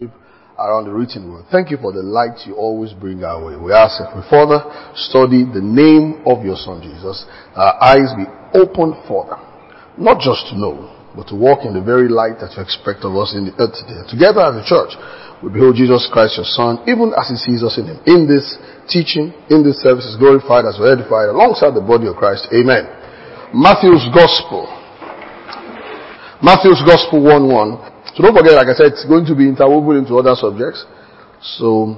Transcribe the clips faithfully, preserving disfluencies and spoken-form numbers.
around the written word. Thank you for the light you always bring our way. We ask that we further study the name of your Son Jesus, our eyes be opened further, not just to know, but to walk in the very light that you expect of us in the earth today. Together as a church, we behold Jesus Christ, your Son, even as he sees us in him. In this teaching, in this service, is glorified as we're edified alongside the body of Christ. Amen. Matthew's Gospel. Matthew's Gospel one one. So don't forget, like I said, it's going to be interwoven into other subjects. So,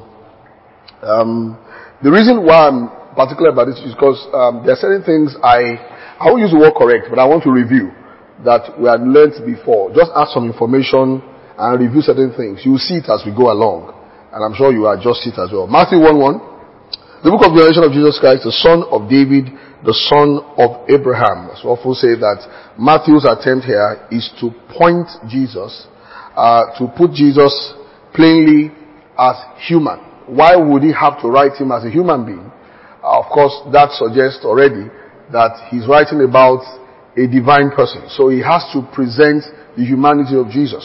um, the reason why I'm particular about this is because um, there are certain things I, I won't use the word correct, but I want to review that we had learned before. Just add some information and review certain things. You'll see it as we go along. And I'm sure you will adjust it as well. Matthew one one. The book of the generation of Jesus Christ, the son of David, the son of Abraham. As we often say that Matthew's attempt here is to point Jesus Uh, to put Jesus plainly as human. Why would he have to write him as a human being? Uh, of course, that suggests already that he's writing about a divine person. So he has to present the humanity of Jesus.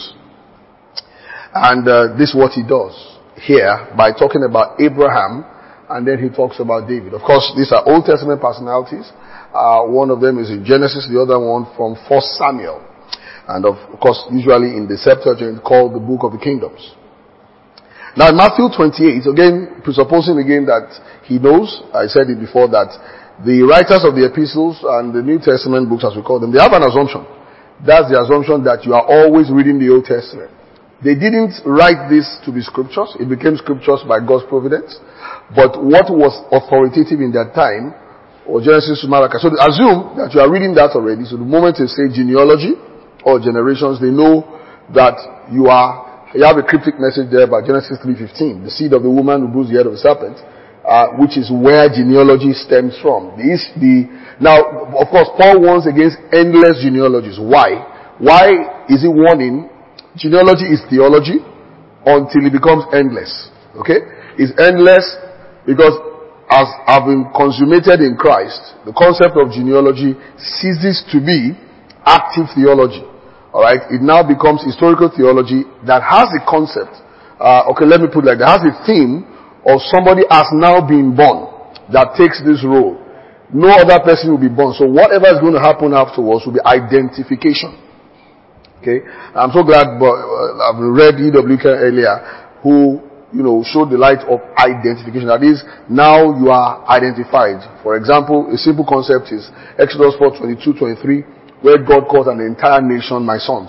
And uh, this is what he does here by talking about Abraham, and then he talks about David. Of course, these are Old Testament personalities. Uh, one of them is in Genesis, the other one from First Samuel. And of course, usually in the Septuagint called the Book of the Kingdoms. Now in Matthew twenty-eight, again, presupposing again that he knows, I said it before, that the writers of the epistles and the New Testament books, as we call them, they have an assumption. That's the assumption that you are always reading the Old Testament. They didn't write this to be scriptures. It became scriptures by God's providence. But what was authoritative in that time was Genesis to Malachi. So assume that you are reading that already. So the moment they say genealogy, or generations, they know that you are, you have a cryptic message there by Genesis three fifteen, the seed of the woman who bruised the head of the serpent, uh, which is where genealogy stems from. The, the, now, of course, Paul warns against endless genealogies. Why? Why is he warning? Genealogy is theology until it becomes endless. Okay? It's endless because as having consummated in Christ, the concept of genealogy ceases to be active theology. Alright, it now becomes historical theology that has a concept, uh, okay, let me put it like that, has a theme of somebody has now been born that takes this role. No other person will be born. So whatever is going to happen afterwards will be identification. Okay, I'm so glad, but uh, I've read E W K earlier, who, you know, showed the light of identification. That is, now you are identified. For example, a simple concept is Exodus four twenty-two twenty-three. Where God calls an entire nation my sons.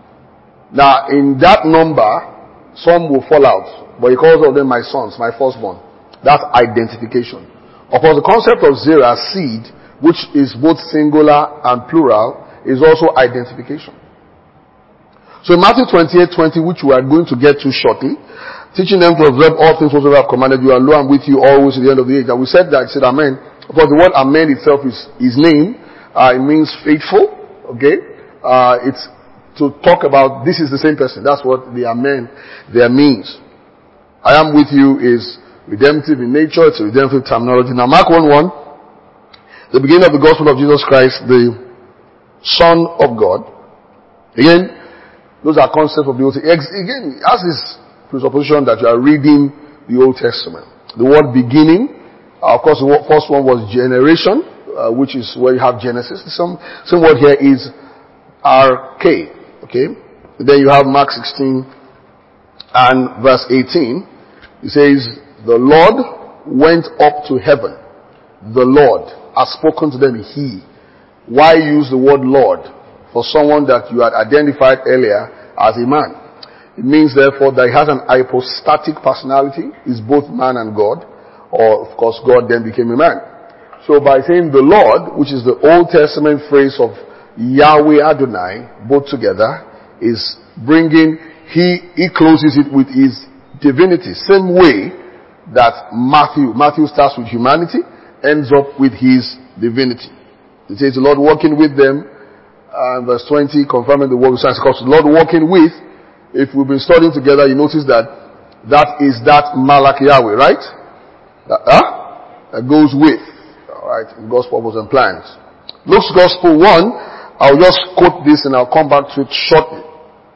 Now, in that number, some will fall out, but he calls all of them my sons, my firstborn. That's identification. Of course, the concept of Zerah, seed, which is both singular and plural, is also identification. So in Matthew twenty-eight twenty, which we are going to get to shortly, teaching them to observe all things whatsoever I have commanded you, and lo, I'm with you always to the end of the age. And we said that, I said amen. Of course, the word amen itself is his name. Uh, it means faithful. Okay, uh, it's to talk about this is the same person. That's what the amen there means. I am with you is redemptive in nature. It's a redemptive terminology. Now, Mark one one, the beginning of the gospel of Jesus Christ, the Son of God. Again, those are concepts of the Old Testament. Again, as is presupposition that you are reading the Old Testament. The word beginning, uh, of course, the first one was generation. Uh, which is where you have Genesis. Some, some word here is R K. Okay? Then you have Mark sixteen and verse eighteen. It says, the Lord went up to heaven. The Lord has spoken to them, he. Why use the word Lord for someone that you had identified earlier as a man? It means therefore that he has an hypostatic personality, is both man and God, or of course God then became a man. So by saying the Lord, which is the Old Testament phrase of Yahweh Adonai, both together, is bringing, he, he closes it with his divinity. Same way that Matthew, Matthew starts with humanity, ends up with his divinity. It says the Lord walking with them, uh, verse twenty, confirming the word of science. Because the Lord walking with, if we've been studying together, you notice that that is that Malach Yahweh, right? That, huh? That goes with. Alright, in God's purpose and plans. Luke's Gospel one, I'll just quote this and I'll come back to it shortly.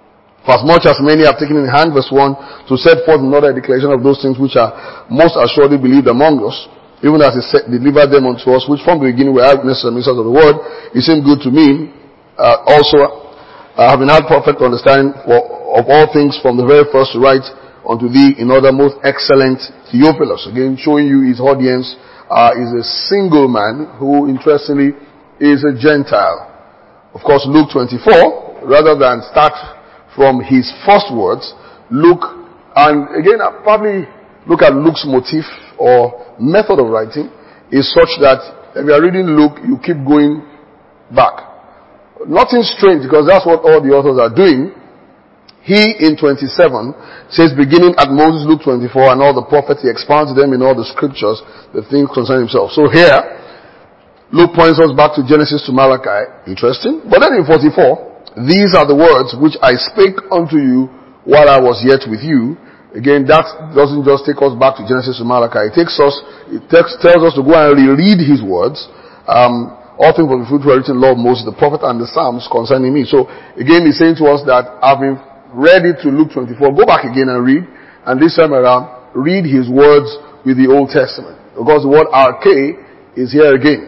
For as much as many have taken in hand, verse one, to set forth another declaration of those things which are most assuredly believed among us, even as he set, delivered them unto us, which from the beginning were eyewitnesses and ministers of the word, it seemed good to me, uh, also, uh, having had perfect understanding for, of all things from the very first to write unto thee in order most excellent Theophilus. Again, showing you his audience, uh, is a single man who, interestingly, is a Gentile. Of course, Luke twenty-four, rather than start from his first words, Luke, and again, I'll probably look at Luke's motif or method of writing is such that if you are reading Luke, you keep going back. Nothing strange, because that's what all the authors are doing. He, in twenty-seven, says, beginning at Moses, Luke twenty-four, and all the prophets, he expounds them in all the scriptures, the things concerning himself. So here, Luke points us back to Genesis to Malachi. Interesting. But then in forty-four, these are the words which I spake unto you while I was yet with you. Again, that doesn't just take us back to Genesis to Malachi. It takes us, it takes, tells us to go and reread his words. Um, all things for the fruit were written, law of Moses, the prophet, and the Psalms concerning me. So again, he's saying to us that having read it to Luke twenty-four, go back again and read, and this time around, read his words with the Old Testament. Because the word arche is here again.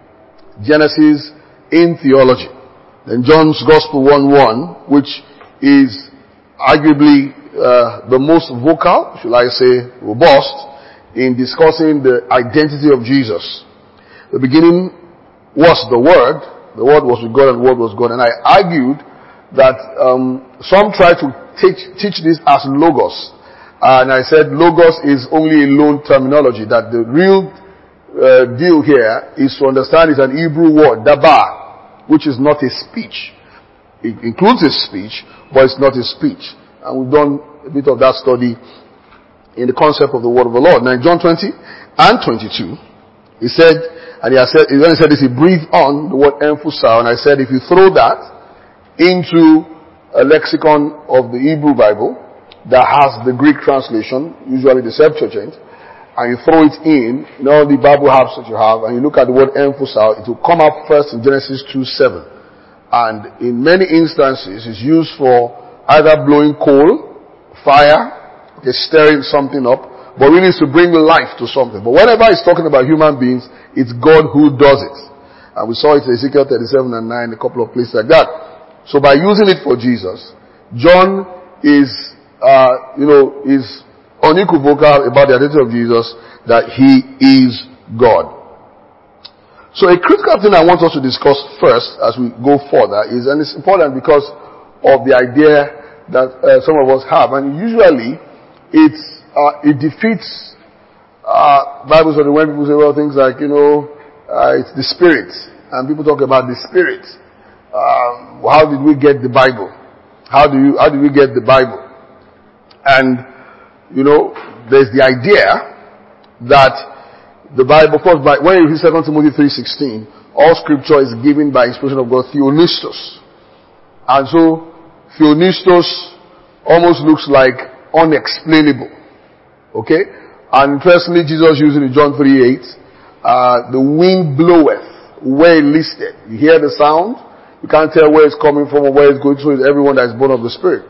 Genesis in theology. Then John's Gospel one one, which is arguably uh, the most vocal, should I say, robust, in discussing the identity of Jesus. The beginning was the Word. The Word was with God and the Word was God. And I argued that um, some try to teach, teach this as logos. Uh, and I said logos is only a loan terminology, that the real uh, deal here is to understand it's an Hebrew word, dabar, which is not a speech. It includes a speech, but it's not a speech. And we've done a bit of that study in the concept of the word of the Lord. Now in John twenty and twenty-two, he said, and he has said, when he said this, he breathed on the word emphusao, and I said, if you throw that into a lexicon of the Hebrew Bible that has the Greek translation, usually the Septuagint, and you throw it in, in all the Bible apps that you have, and you look at the word emphusao, it will come up first in Genesis two seven. And in many instances, it's used for either blowing coal, fire, okay, stirring something up, but really it's to bring life to something. But whenever it's talking about human beings, it's God who does it. And we saw it in Ezekiel thirty-seven and nine, a couple of places like that. So by using it for Jesus, John is, uh, you know, is unequivocal about the identity of Jesus, that he is God. So a critical thing I want us to discuss first as we go further is, and it's important because of the idea that uh, some of us have, and usually it's, uh, it defeats uh, Bible study when people say, well, things like, you know, uh, it's the Spirit, and people talk about the Spirit. Um, how did we get the Bible? How do you, how did we get the Bible? And, you know, there's the idea that the Bible, of course, by, when you read Second Timothy three sixteen, all scripture is given by inspiration of God, theonistos. And so, theonistos almost looks like unexplainable. Okay? And interestingly, Jesus used it in John three eight, uh, the wind bloweth where it listed. You hear the sound, you can't tell where it's coming from or where it's going to, so it's everyone that is born of the Spirit.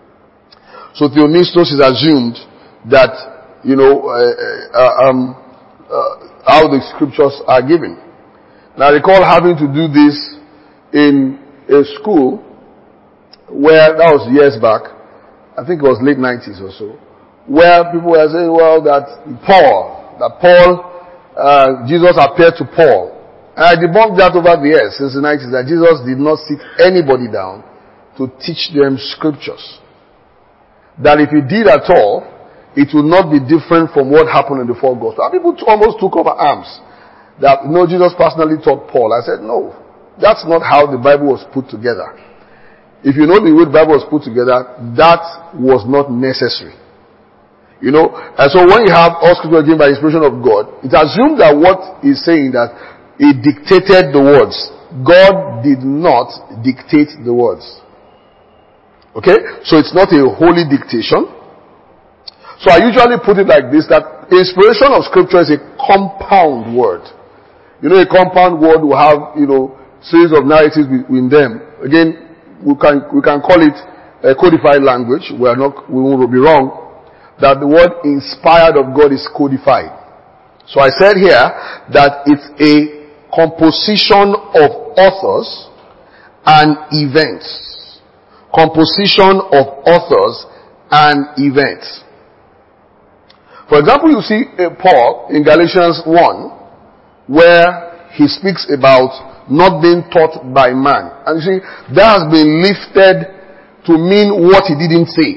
So theonistos is assumed that, you know, uh, uh, um, Uh, how the scriptures are given. Now I recall having to do this in a school where, that was years back, I think it was late nineties or so, where people were saying, well, that Paul, that Paul, uh, Jesus appeared to Paul. And I debunked that over the years, since the nineties, that Jesus did not sit anybody down to teach them scriptures. That if he did at all, it will not be different from what happened in the four Gospels. And people almost took over arms that, no, Jesus personally taught Paul. I said, no, that's not how the Bible was put together. If you know the way the Bible was put together, that was not necessary. You know, and so when you have all scripture given by inspiration of God, it assumes that what he's saying that he dictated the words. God did not dictate the words. Okay? So it's not a holy dictation. So I usually put it like this, that inspiration of scripture is a compound word. You know, a compound word will have, you know, series of narratives between them. Again, we can, we can call it a codified language. We are not, we won't be wrong, that the word inspired of God is codified. So I said here that it's a composition of authors and events. Composition of authors and events. For example, you see uh, Paul in Galatians one, where he speaks about not being taught by man. And you see, that has been lifted to mean what he didn't say.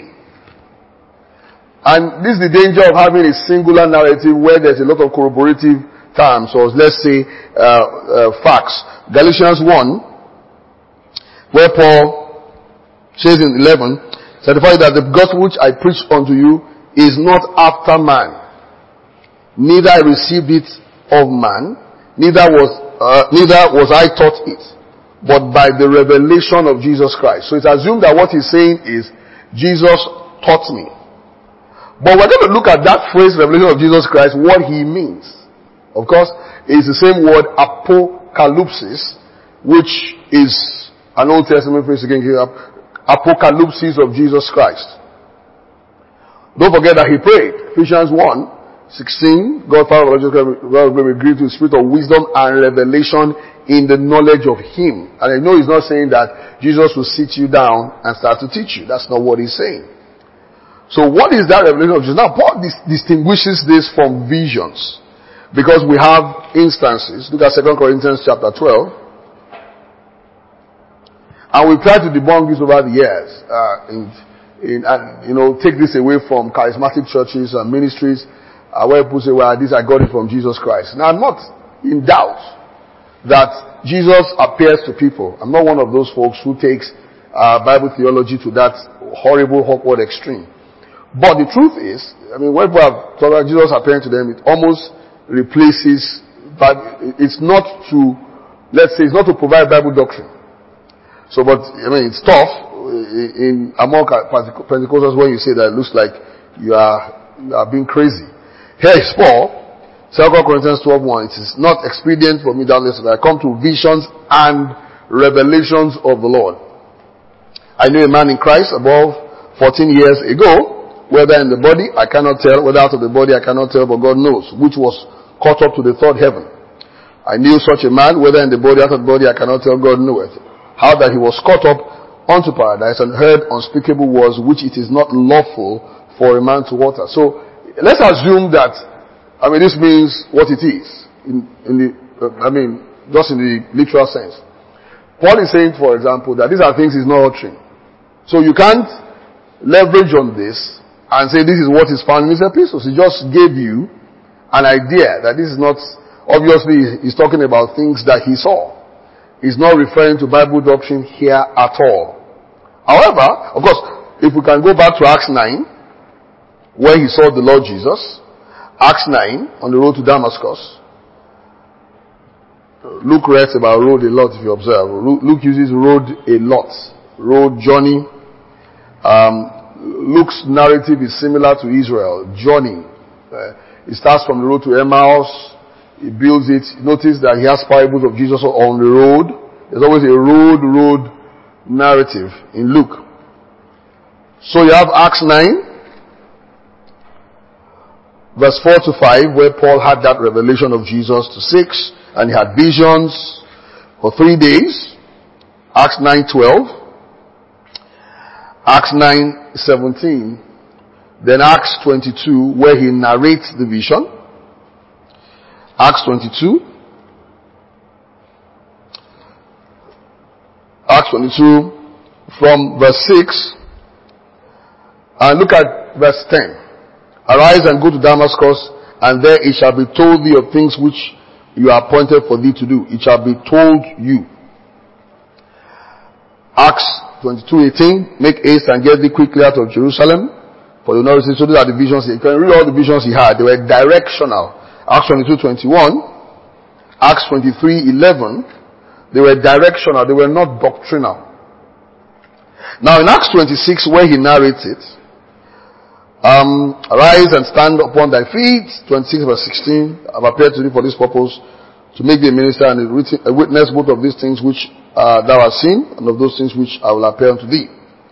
And this is the danger of having a singular narrative where there's a lot of corroborative terms, or let's say uh, uh, facts. Galatians one, where Paul says in eleven, certify that the gospel which I preach unto you is not after man. Neither I received it of man, neither was uh, neither was I taught it, but by the revelation of Jesus Christ. So it's assumed that what he's saying is Jesus taught me. But we're going to look at that phrase, revelation of Jesus Christ, what he means. Of course, it's the same word apocalypsis, which is an Old Testament phrase again here, apocalypsis of Jesus Christ. Don't forget that he prayed. Ephesians one sixteen, God Father of Jesus Christ will give to the spirit of wisdom and revelation in the knowledge of him. And I know he's not saying that Jesus will sit you down and start to teach you. That's not what he's saying. So what is that revelation of Jesus? Now Paul dis- distinguishes this from visions, because we have instances. Look at Second Corinthians chapter twelve. And we've tried to debunk this over the years. Uh, in, in, and, you know, take this away from charismatic churches and ministries uh, where people say, well, this I got it from Jesus Christ. Now I'm not in doubt that Jesus appears to people. I'm not one of those folks who takes uh, Bible theology to that horrible, awkward extreme. But the truth is, I mean, when people have talked about Jesus appearing to them, it almost replaces, but it's not to, let's say, it's not to provide Bible doctrine. So, but, I mean, it's tough in, among Pentecostals when you say that it looks like you are, you are being crazy. Here is Paul, Second Corinthians twelve one. It is not expedient for me doubtless that I come to visions and revelations of the Lord. I knew a man in Christ above fourteen years ago, whether in the body, I cannot tell. Whether out of the body, I cannot tell, but God knows, which was caught up to the third heaven. I knew such a man, whether in the body, out of the body, I cannot tell, God knoweth. How that he was caught up unto paradise and heard unspeakable words, which it is not lawful for a man to utter. So, let's assume that, I mean, this means what it is. In, in the, uh, I mean, just in the literal sense. Paul is saying, for example, that these are things he's not uttering. So you can't leverage on this and say this is what is found in his epistles. He just gave you an idea that this is not, obviously he's talking about things that he saw. He's not referring to Bible doctrine here at all. However, of course, if we can go back to Acts nine, where he saw the Lord Jesus, Acts nine, on the road to Damascus, Luke writes about road a lot if you observe. Luke uses road a lot. Road, journey. Um, Luke's narrative is similar to Israel. Journey. Uh, it starts from the road to Emmaus. He builds it. Notice that he has parables of Jesus on the road. There's always a road, road narrative in Luke. So you have Acts nine, verse four to five, where Paul had that revelation of Jesus, to six, and he had visions for three days. Acts nine twelve. Acts nine seventeen. Then Acts twenty-two, where he narrates the vision. Acts twenty-two. Acts twenty-two from verse six. And look at verse ten. Arise and go to Damascus, and there it shall be told thee of things which you are appointed for thee to do. It shall be told you. Acts twenty-two eighteen. Make haste and get thee quickly out of Jerusalem, for the Lord says, so these are the visions. You can read all the visions he had. They were directional. Acts twenty-two twenty-one, Acts twenty-three eleven, they were directional, they were not doctrinal. Now in Acts twenty-six, where he narrates it, um, arise and stand upon thy feet, twenty-six verse sixteen, I've appeared to thee for this purpose, to make thee a minister and a witness both of these things which uh, thou hast seen, and of those things which I will appear unto thee.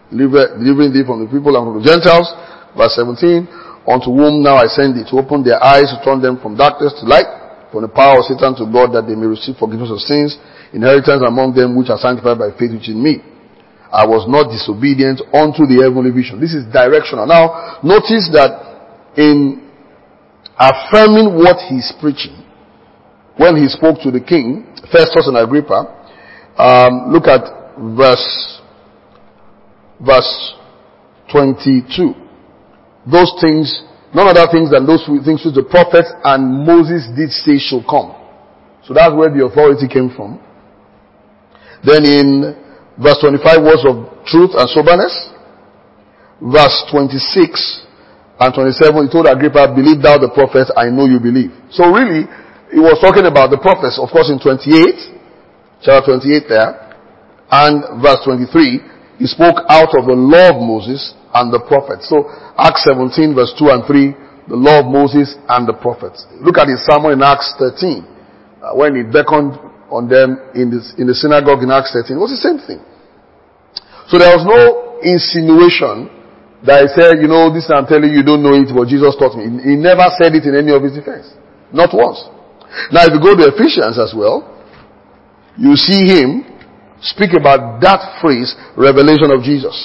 deliver, delivering thee from the people and from the Gentiles. Verse seventeen, unto whom now I send thee, to open their eyes, to turn them from darkness to light, from the power of Satan to God, that they may receive forgiveness of sins, inheritance among them which are sanctified by faith which in me. I was not disobedient unto the heavenly vision. This is directional. Now, notice that in affirming what he's preaching, when he spoke to the king, Festus and Agrippa, um, look at verse, verse twenty-two. Those things, none other things than those things which the prophets and Moses did say shall come. So that's where the authority came from. Then in verse twenty-five, words of truth and soberness. Verse twenty-six and twenty-seven, he told Agrippa, believe thou the prophets, I know you believe. So really, he was talking about the prophets, of course, in twenty-eight, chapter twenty-eight there, and verse twenty-three, he spoke out of the law of Moses and the prophets. So, Acts seventeen, verse two and three, the law of Moses and the prophets. Look at his sermon in Acts thirteen, uh, when he beckoned on them in, this, in the synagogue in Acts thirteen. It was the same thing. So there was no insinuation that he said, you know, this I'm telling you, you don't know it, but Jesus taught me. He never said it in any of his defense. Not once. Now if you go to Ephesians as well, you see him speak about that phrase, revelation of Jesus.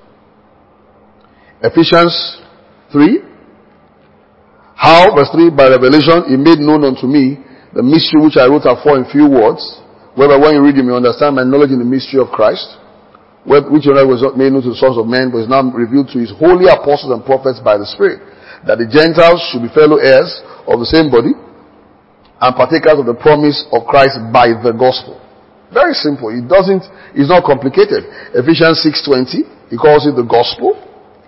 Ephesians three. How, verse three, by revelation he made known unto me the mystery which I wrote afore in few words, whereby when you read you may understand my knowledge in the mystery of Christ, which was not made known to the sons of men, but is now revealed to his holy apostles and prophets by the Spirit, that the Gentiles should be fellow heirs of the same body, and partakers of the promise of Christ by the gospel. Very simple. It doesn't, it's not complicated. Ephesians six twenty, he calls it the gospel.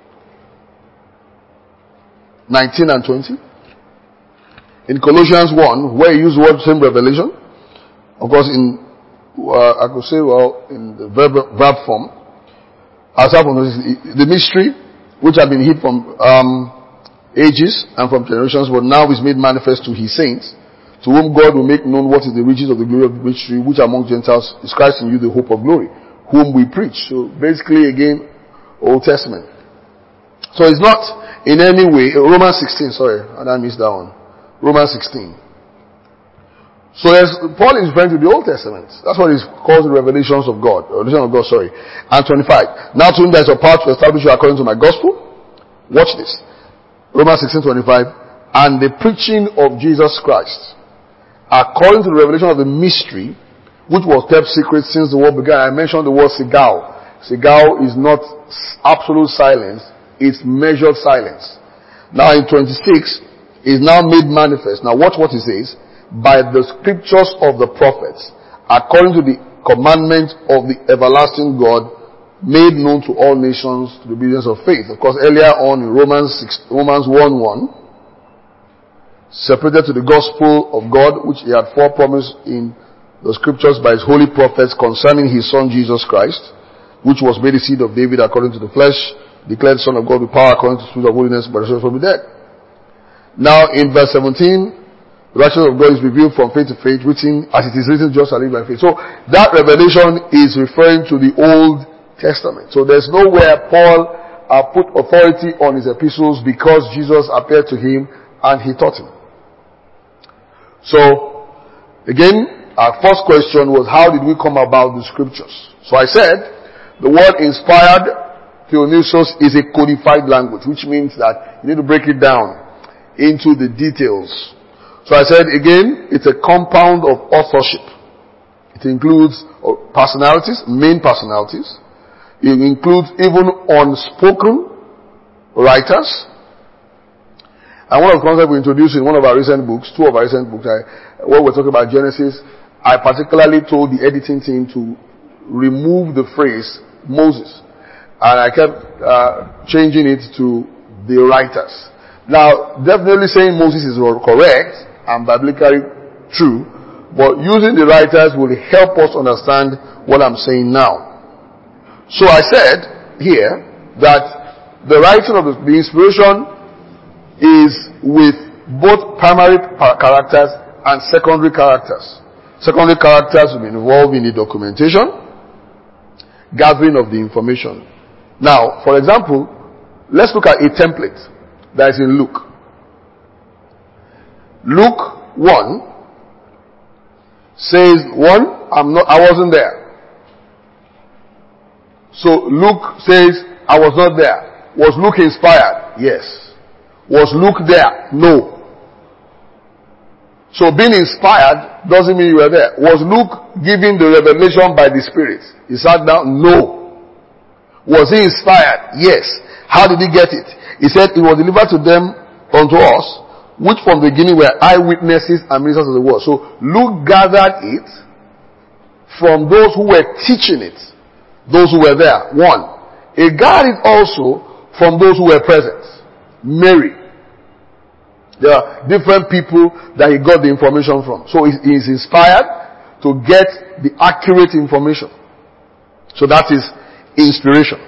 nineteen and twenty. In Colossians one, where he used the word same revelation, of course in, uh, I could say, well, in the verb, verb form, as happened, the mystery, which had been hid from um, ages and from generations, but now is made manifest to his saints, to whom God will make known what is the riches of the glory of the mystery, which among Gentiles is Christ in you, the hope of glory, whom we preach. So basically, again, Old Testament. So it's not in any way, Romans sixteen, sorry, and I missed that one. Romans sixteen. So as Paul is referring to the Old Testament. That's what he calls the revelations of God. Revelation of God, sorry. And twenty-five. Now to him that is a power to establish you according to my gospel. Watch this. Romans sixteen twenty-five. And the preaching of Jesus Christ, according to the revelation of the mystery, which was kept secret since the world began. I mentioned the word sigal. Sigal is not absolute silence. It's measured silence. Now in twenty-six, is now made manifest. Now watch what he says. By the scriptures of the prophets, according to the commandment of the everlasting God, made known to all nations to the obedience of faith. Of course, earlier on in Romans six, Romans one one, separated to the gospel of God, which he had forepromised in the scriptures by his holy prophets concerning his son Jesus Christ, which was made the seed of David according to the flesh, declared Son of God with power according to the spirit of holiness by the resurrection from the dead. Now in verse seventeen, the righteousness of God is revealed from faith to faith, written as it is written, just shall live by faith. So that revelation is referring to the Old Testament. So there's nowhere Paul uh, put authority on his epistles because Jesus appeared to him and he taught him. So again, our first question was, how did we come about the scriptures? So I said the word inspired, theonusos, is a codified language, which means that you need to break it down into the details. So I said again, it's a compound of authorship. It includes personalities, main personalities. It includes even unspoken writers. And one of the concepts we introduced in one of our recent books, two of our recent books, I, when we're talking about Genesis, I particularly told the editing team to remove the phrase Moses. And I kept uh, changing it to the writers. Now, definitely saying Moses is correct and biblically true, but using the writers will help us understand what I'm saying now. So I said here that the writing of the, the inspiration is with both primary characters and secondary characters. Secondary characters will be involved in the documentation, gathering of the information. Now, for example, let's look at a template that is in Luke. Luke one says, one, I'm not, I wasn't there. So Luke says, I was not there. Was Luke inspired? Yes. Was Luke there? No. So being inspired doesn't mean you were there. Was Luke given the revelation by the Spirit? He sat down? No. Was he inspired? Yes. How did he get it? He said it was delivered to them unto us, which from the beginning were eyewitnesses and ministers of the word. So Luke gathered it from those who were teaching it, those who were there. One. He gathered it also from those who were present. Mary. There are different people that he got the information from. So he is inspired to get the accurate information. So that is inspiration.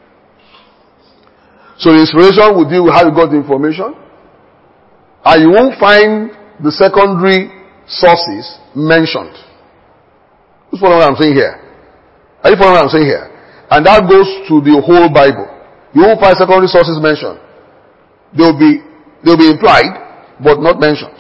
So the inspiration will deal with how you got the information. And you won't find the secondary sources mentioned. Who's following what I'm saying here? Are you following what I'm saying here? And that goes to the whole Bible. You won't find secondary sources mentioned. They'll be, they'll be implied, but not mentioned.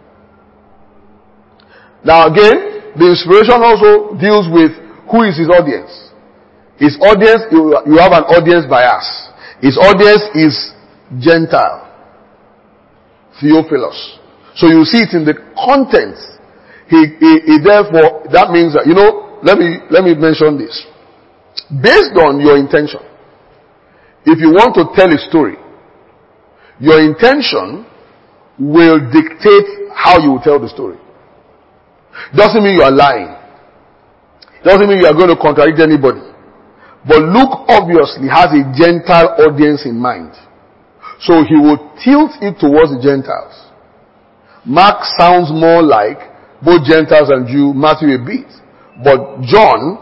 Now again, the inspiration also deals with who is his audience. His audience, you have an audience bias. His audience is Gentile. Theophilus. So you see it in the contents. He, he, he therefore, that means that, you know, let me, let me mention this. Based on your intention, if you want to tell a story, your intention will dictate how you will tell the story. Doesn't mean you are lying. Doesn't mean you are going to contradict anybody. But Luke obviously has a Gentile audience in mind. So he will tilt it towards the Gentiles. Mark sounds more like both Gentiles and Jew, Matthew a bit. But John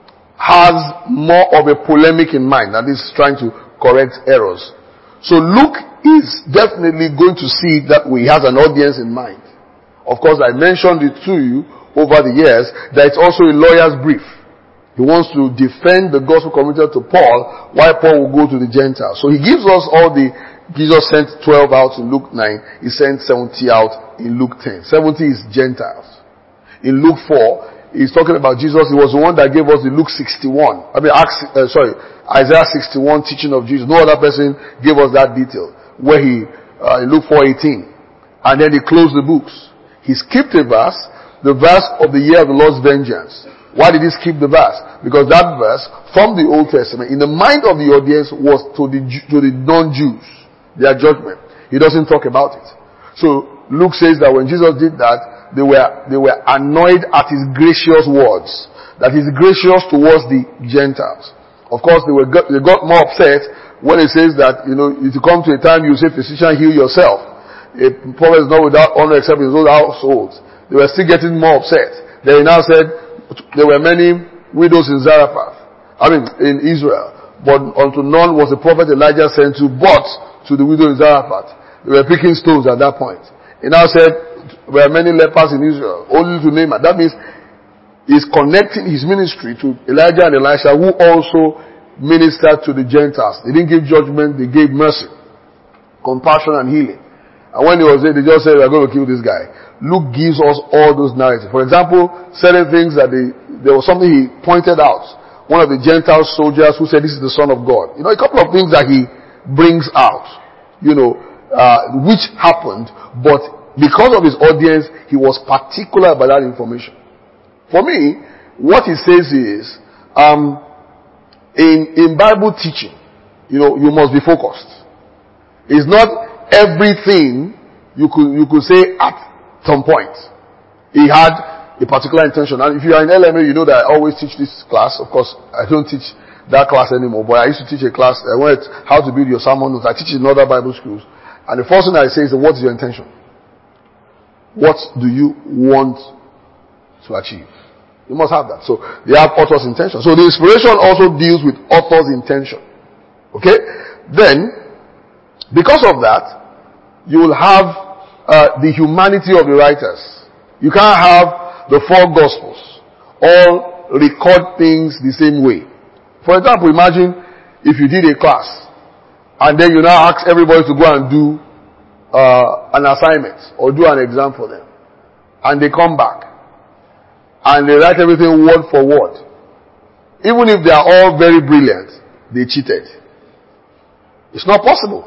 has more of a polemic in mind, that is trying to correct errors. So Luke is definitely going to see that he has an audience in mind. Of course, I mentioned it to you over the years that it's also a lawyer's brief. He wants to defend the gospel committed to Paul, while Paul will go to the Gentiles. So he gives us all the, Jesus sent twelve out in Luke nine, he sent seventy out in Luke ten. seventy is Gentiles. In Luke four, he's talking about Jesus. He was the one that gave us the Luke sixty-one. I mean, Acts, uh, sorry, Isaiah sixty-one teaching of Jesus. No other person gave us that detail. Where he, uh, in Luke four eighteen. And then he closed the books. He skipped a verse, the verse of the year of the Lord's vengeance. Why did he skip the verse? Because that verse from the Old Testament, in the mind of the audience, was to the, to the non-Jews, their judgment. He doesn't talk about it. So Luke says that when Jesus did that, they were, they were annoyed at his gracious words. That he's gracious towards the Gentiles. Of course, they were, they got more upset when it says that, you know, if you come to a time you say, physician, heal yourself. A prophet is not without honor except in his own households. They were still getting more upset. They now said, there were many widows in Zarephath. I mean, in Israel. But unto none was the prophet Elijah sent to, but to the widow in Zarephath. They were picking stones at that point. He now said, there were many lepers in Israel, only to name it. That means he's connecting his ministry to Elijah and Elisha, who also ministered to the Gentiles. They didn't give judgment, they gave mercy, compassion and healing. And when he was there, they just said, we're going to kill this guy. Luke gives us all those narratives. For example, certain things that they, there was something he pointed out. One of the Gentile soldiers who said, this is the Son of God. You know, a couple of things that he brings out, you know, uh, which happened, but because of his audience, he was particular about that information. For me, what he says is, um, in, in Bible teaching, you know, you must be focused. It's not everything you could, you could say at some point. He had a particular intention. And if you are in L M A, you know that I always teach this class. Of course, I don't teach that class anymore, but I used to teach a class, I wanted how to build your sermon notes. I teach in other Bible schools. And the first thing I say is, what is your intention? What do you want to achieve? You must have that. So they have author's intention. So the inspiration also deals with author's intention. Okay? Then, because of that, you will have uh, the humanity of the writers. You can't have the four Gospels all record things the same way. For example, imagine if you did a class, and then you now ask everybody to go and do uh, an assignment or do an exam for them, and they come back and they write everything word for word, even if they are all very brilliant, they cheated. It's not possible.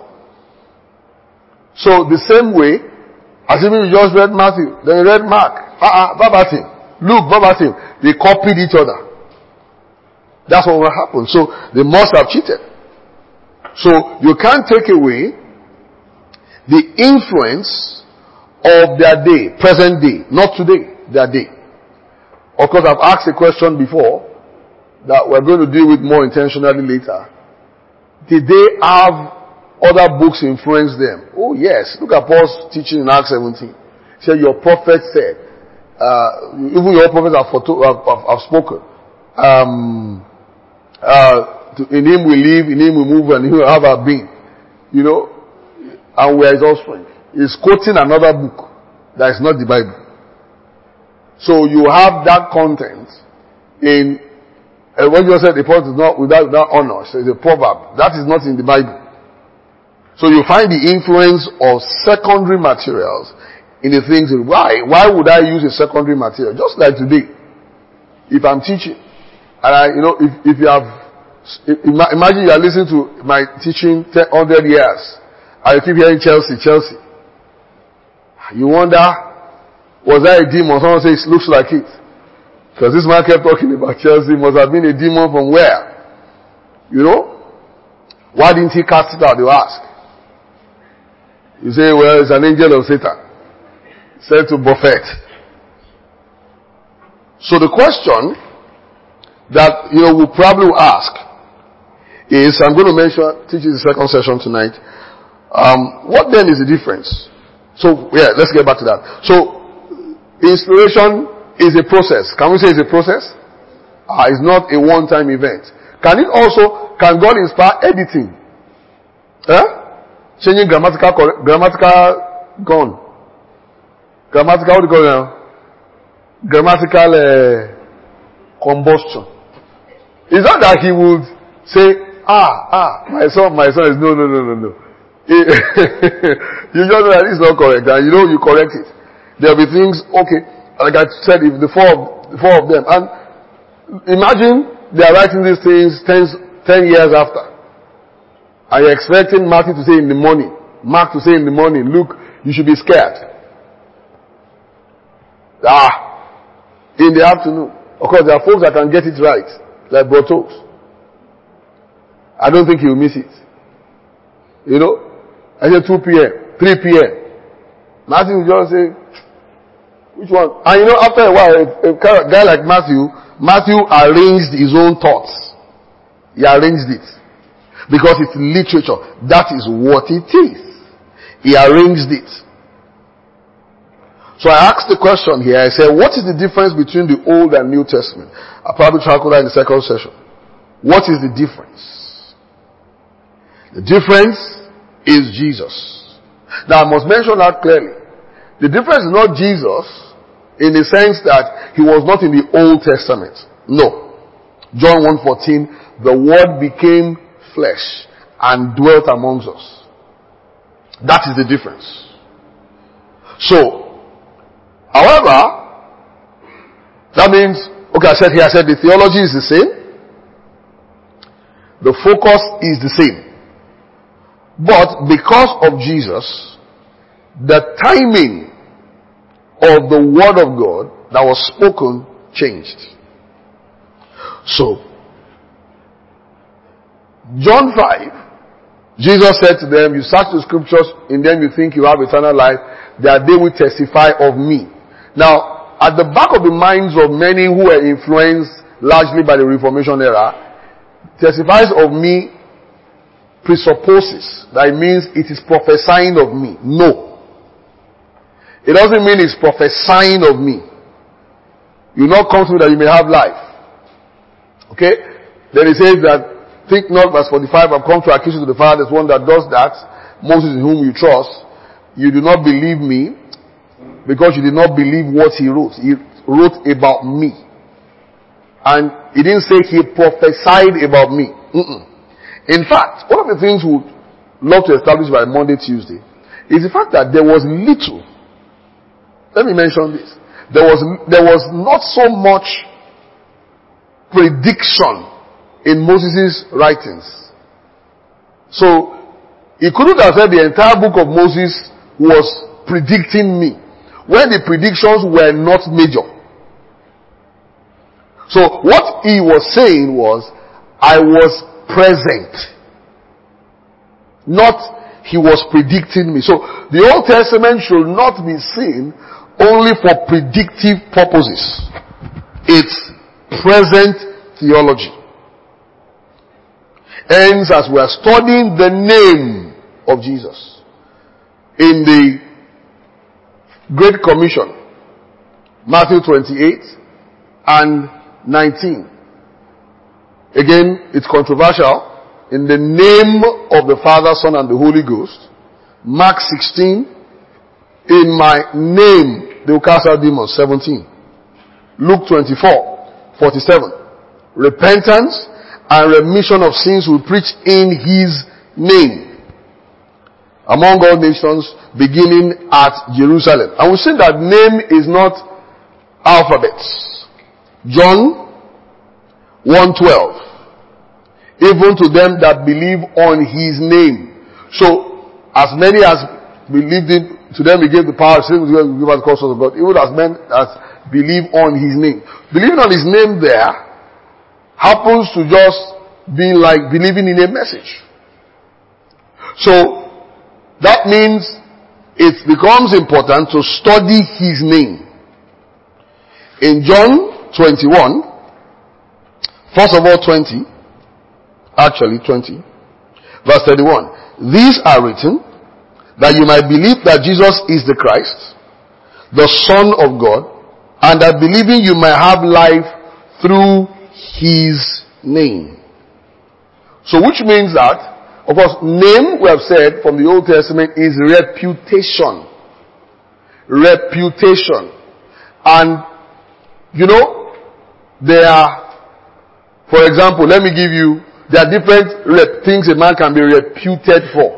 So the same way, as if you just read Matthew, then you read Mark, uh-uh, verbatim, Luke, verbatim, they copied each other. That's what will happen. So they must have cheated. So you can't take away the influence of their day, present day, not today, their day. Of course, I've asked a question before that we're going to deal with more intentionally later. Did they have other books influence them? Oh yes. Look at Paul's teaching in Acts seventeen. He said, your prophet said, uh, even your prophets have, photo, have, have, have spoken. Um, uh, to, in him we live, in him we move, and in him we have our being. You know, and we are his offspring. He's quoting another book that is not the Bible. So you have that content in, uh, when you said the point is not without, without honor, so it's a proverb. That is not in the Bible. So you find the influence of secondary materials in the things. Why? Why would I use a secondary material? Just like today, if I'm teaching, and I, you know, if, if you have, if, imagine you are listening to my teaching one hundred years, and you keep hearing Chelsea, Chelsea. You wonder, was I a demon? Someone says, it looks like it. Because this man kept talking about Chelsea, must have been a demon from where? You know? Why didn't he cast it out? You ask. You say, well, it's an angel of Satan. Sent to buffet. So the question that, you know, we'll probably ask is, I'm going to mention, teach you the second session tonight. Um, what then is the difference? So, yeah, let's get back to that. So, inspiration is a process. Can we say it's a process? Ah, it's not a one-time event. Can it also, can God inspire editing? Huh? Changing grammatical, grammatical gone. Grammatical, what do you call it now? Grammatical uh, combustion. Is that that he would say, ah, ah, my son, my son is, no, no, no, no, no. You just know that it's not correct, and you know you correct it. There'll be things, okay, like I said, if the four of, the four of them, and imagine they are writing these things ten, ten years after. Are you expecting Matthew to say in the morning, Mark to say in the morning, Luke, you should be scared. Ah, in the afternoon. Of course, there are folks that can get it right, like Brotokes. I don't think he will miss it. You know? I say two p.m., three p.m. Matthew will just say, which one? And you know, after a while, a, a guy like Matthew, Matthew arranged his own thoughts. He arranged it. Because it's literature. That is what it is. He arranged it. So I asked the question here, I said, what is the difference between the Old and New Testament? I'll probably tackle that in the second session. What is the difference? The difference is Jesus. Now I must mention that clearly. The difference is not Jesus in the sense that he was not in the Old Testament. No. John one fourteen, the Word became flesh and dwelt amongst us. That is the difference. So, however, that means, okay, I said here, I said the theology is the same. The focus is the same. But because of Jesus, the timing of the word of God that was spoken changed. So, John five, Jesus said to them, you search the scriptures, in them you think you have eternal life, that they will testify of me. Now, at the back of the minds of many who were influenced largely by the Reformation era, testifies of me presupposes that it means it is prophesying of me. No. It doesn't mean it's prophesying of me. You not come to me that you may have life. Okay? Then it says that, think not, verse forty-five, I've come to accuse you to the Father, there's one that does that, Moses in whom you trust. You do not believe me, because you did not believe what he wrote. He wrote about me. And he didn't say he prophesied about me. Mm-mm. In fact, one of the things we would love to establish by Monday, Tuesday is the fact that there was little. Let me mention this. There was, there was not so much prediction in Moses' writings. So, he couldn't have said the entire book of Moses was predicting me, when the predictions were not major. So, what he was saying was, I was present. Not, he was predicting me. So, the Old Testament should not be seen only for predictive purposes. It's present theology. Hence, as we are studying the name of Jesus in the Great Commission, Matthew twenty-eight and nineteen. Again, it's controversial. In the name of the Father, Son, and the Holy Ghost. Mark sixteen. In my name, they will cast out demons. seventeen. Luke twenty-four, forty-seven. Repentance and remission of sins will preach in His name among all nations, beginning at Jerusalem. And we see that name is not alphabets. John one twelve. Even to them that believe on His name. So, as many as believed in, to them He gave the power, to give us the cause of God. Even as many as believe on His name. Believing on His name there happens to just be like believing in a message. So, that means it becomes important to study His name. In John twenty-one, first of all twenty, actually twenty, verse thirty-one. These are written that you might believe that Jesus is the Christ, the Son of God, and that believing you might have life through His name. So which means that, of course, name, we have said from the Old Testament, is reputation. Reputation. And, you know, there are, for example, let me give you, there are different rep- things a man can be reputed for.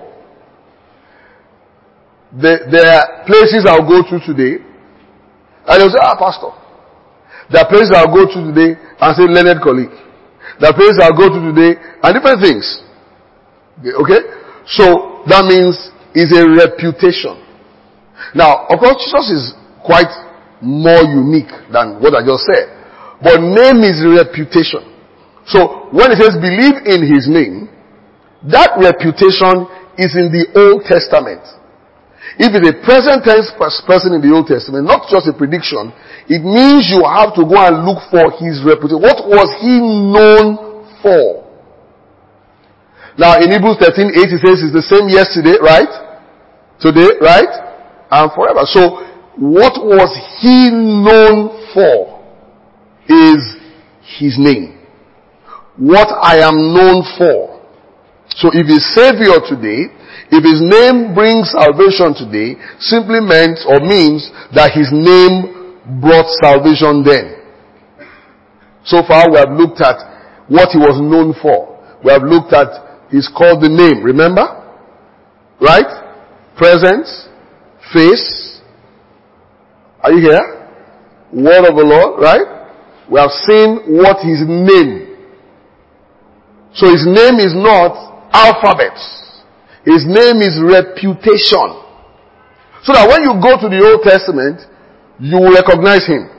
There, there are places I'll go to today, and they'll say, ah, pastor. There are places I'll go to today and say, learned colleague. There are places I'll go to today, and different things. Okay? So, that means it's a reputation. Now, of course, Jesus is quite more unique than what I just said. But name is reputation. So, when it says believe in His name, that reputation is in the Old Testament. If it's a present tense person in the Old Testament, not just a prediction, it means you have to go and look for His reputation. What was He known for? Now, in Hebrews thirteen eight, it says it's the same yesterday, right? Today, right? And forever. So, what was He known for is His name. What I am known for. So, if He's Savior today, if His name brings salvation today, simply meant or means that His name brought salvation then. So far, we have looked at what He was known for. We have looked at He's called the name, remember? Right? Presence, face. Are you here? Word of the Lord, right? We have seen what His name. So His name is not alphabets. His name is reputation. So that when you go to the Old Testament, you will recognize Him.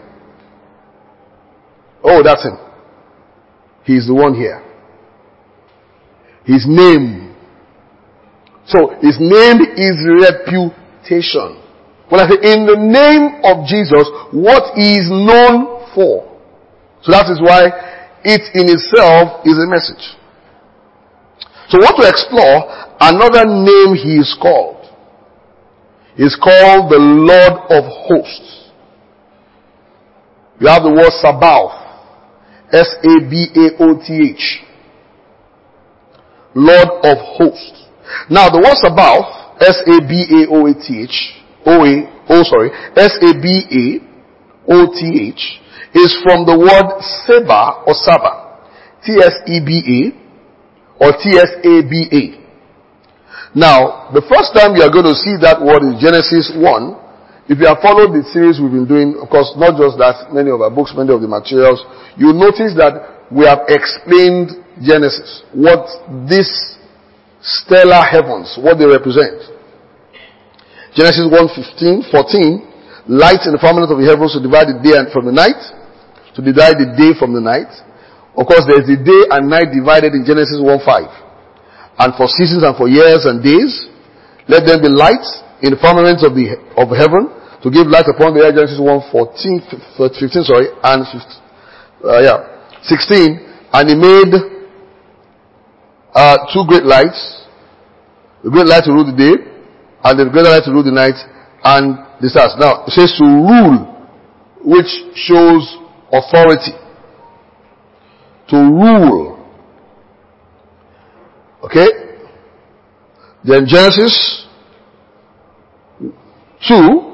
Oh, that's Him. He's the one here. His name. So, His name is reputation. When I say in the name of Jesus, what He is known for. So that is why it in itself is a message. So we want to explore another name He is called. He is called the Lord of Hosts. You have the word Sabaoth. S A B A O T H. Lord of Hosts. Now the word Sabaoth, S A B A O T H, O A, oh sorry, S A B A O T H, is from the word Seba or Saba. T S E B A or T S A B A. Now, the first time you are going to see that word is Genesis one. If you have followed the series we've been doing, of course, not just that, many of our books, many of the materials, you'll notice that we have explained Genesis, what these stellar heavens, what they represent. Genesis one fifteen, fourteen, light in the firmament of the heavens to divide the day from the night, to divide the day from the night. Of course, there is the day and night divided in Genesis one five. And for seasons and for years and days, let them be lights in the firmament of the of heaven to give light upon the earth. Genesis one fourteen, fifteen, sorry, and fifteen, uh, yeah, sixteen. And he made uh, two great lights, the great light to rule the day, and the greater light to rule the night, and the stars. Now it says to rule, which shows authority. To rule. Okay? Then Genesis two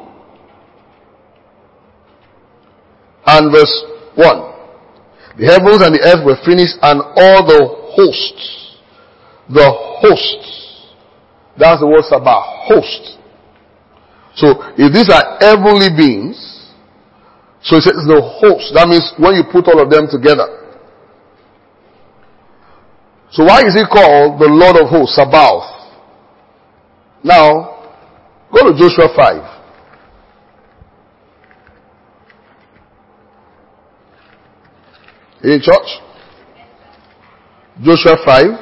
and verse one. The heavens and the earth were finished, and all the hosts. The hosts. That's the word sabah. Host. So if these are heavenly beings, so it says the host. That means when you put all of them together. So why is he called the Lord of hosts, Sabaoth? Now, go to Joshua five. In church? Joshua five,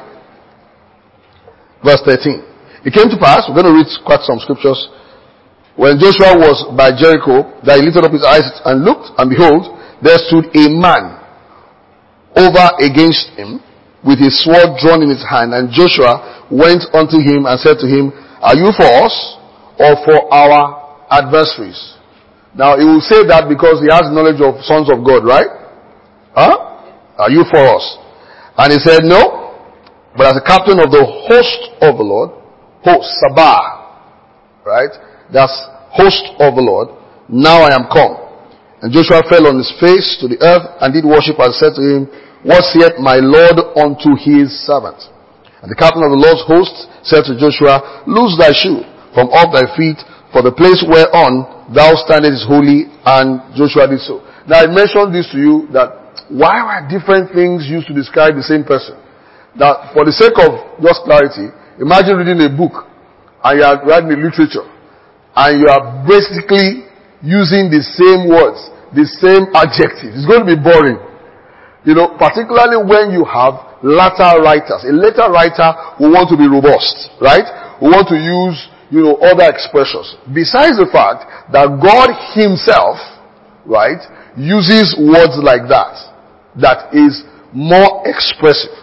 verse thirteen. It came to pass, we're going to read quite some scriptures. When Joshua was by Jericho, that he lifted up his eyes and looked, and behold, there stood a man over against him, with his sword drawn in his hand. And Joshua went unto him and said to him, are you for us or for our adversaries? Now he will say that because he has knowledge of sons of God, right? Huh? Are you for us? And he said, no, but as a captain of the host of the Lord, host, Sabah, right? That's host of the Lord. Now I am come. And Joshua fell on his face to the earth and did worship and said to him, what saith my Lord unto his servant? And the captain of the Lord's host said to Joshua, loose thy shoe from off thy feet, for the place whereon thou standest is holy. And Joshua did so. Now I mentioned this to you, that why were different things used to describe the same person? That for the sake of just clarity, imagine reading a book and you are writing the literature and you are basically using the same words, the same adjectives. It's going to be boring. You know, particularly when you have latter writers. A later writer will want to be robust, right? Will want to use, you know, other expressions. Besides the fact that God himself, right, uses words like that, that is more expressive.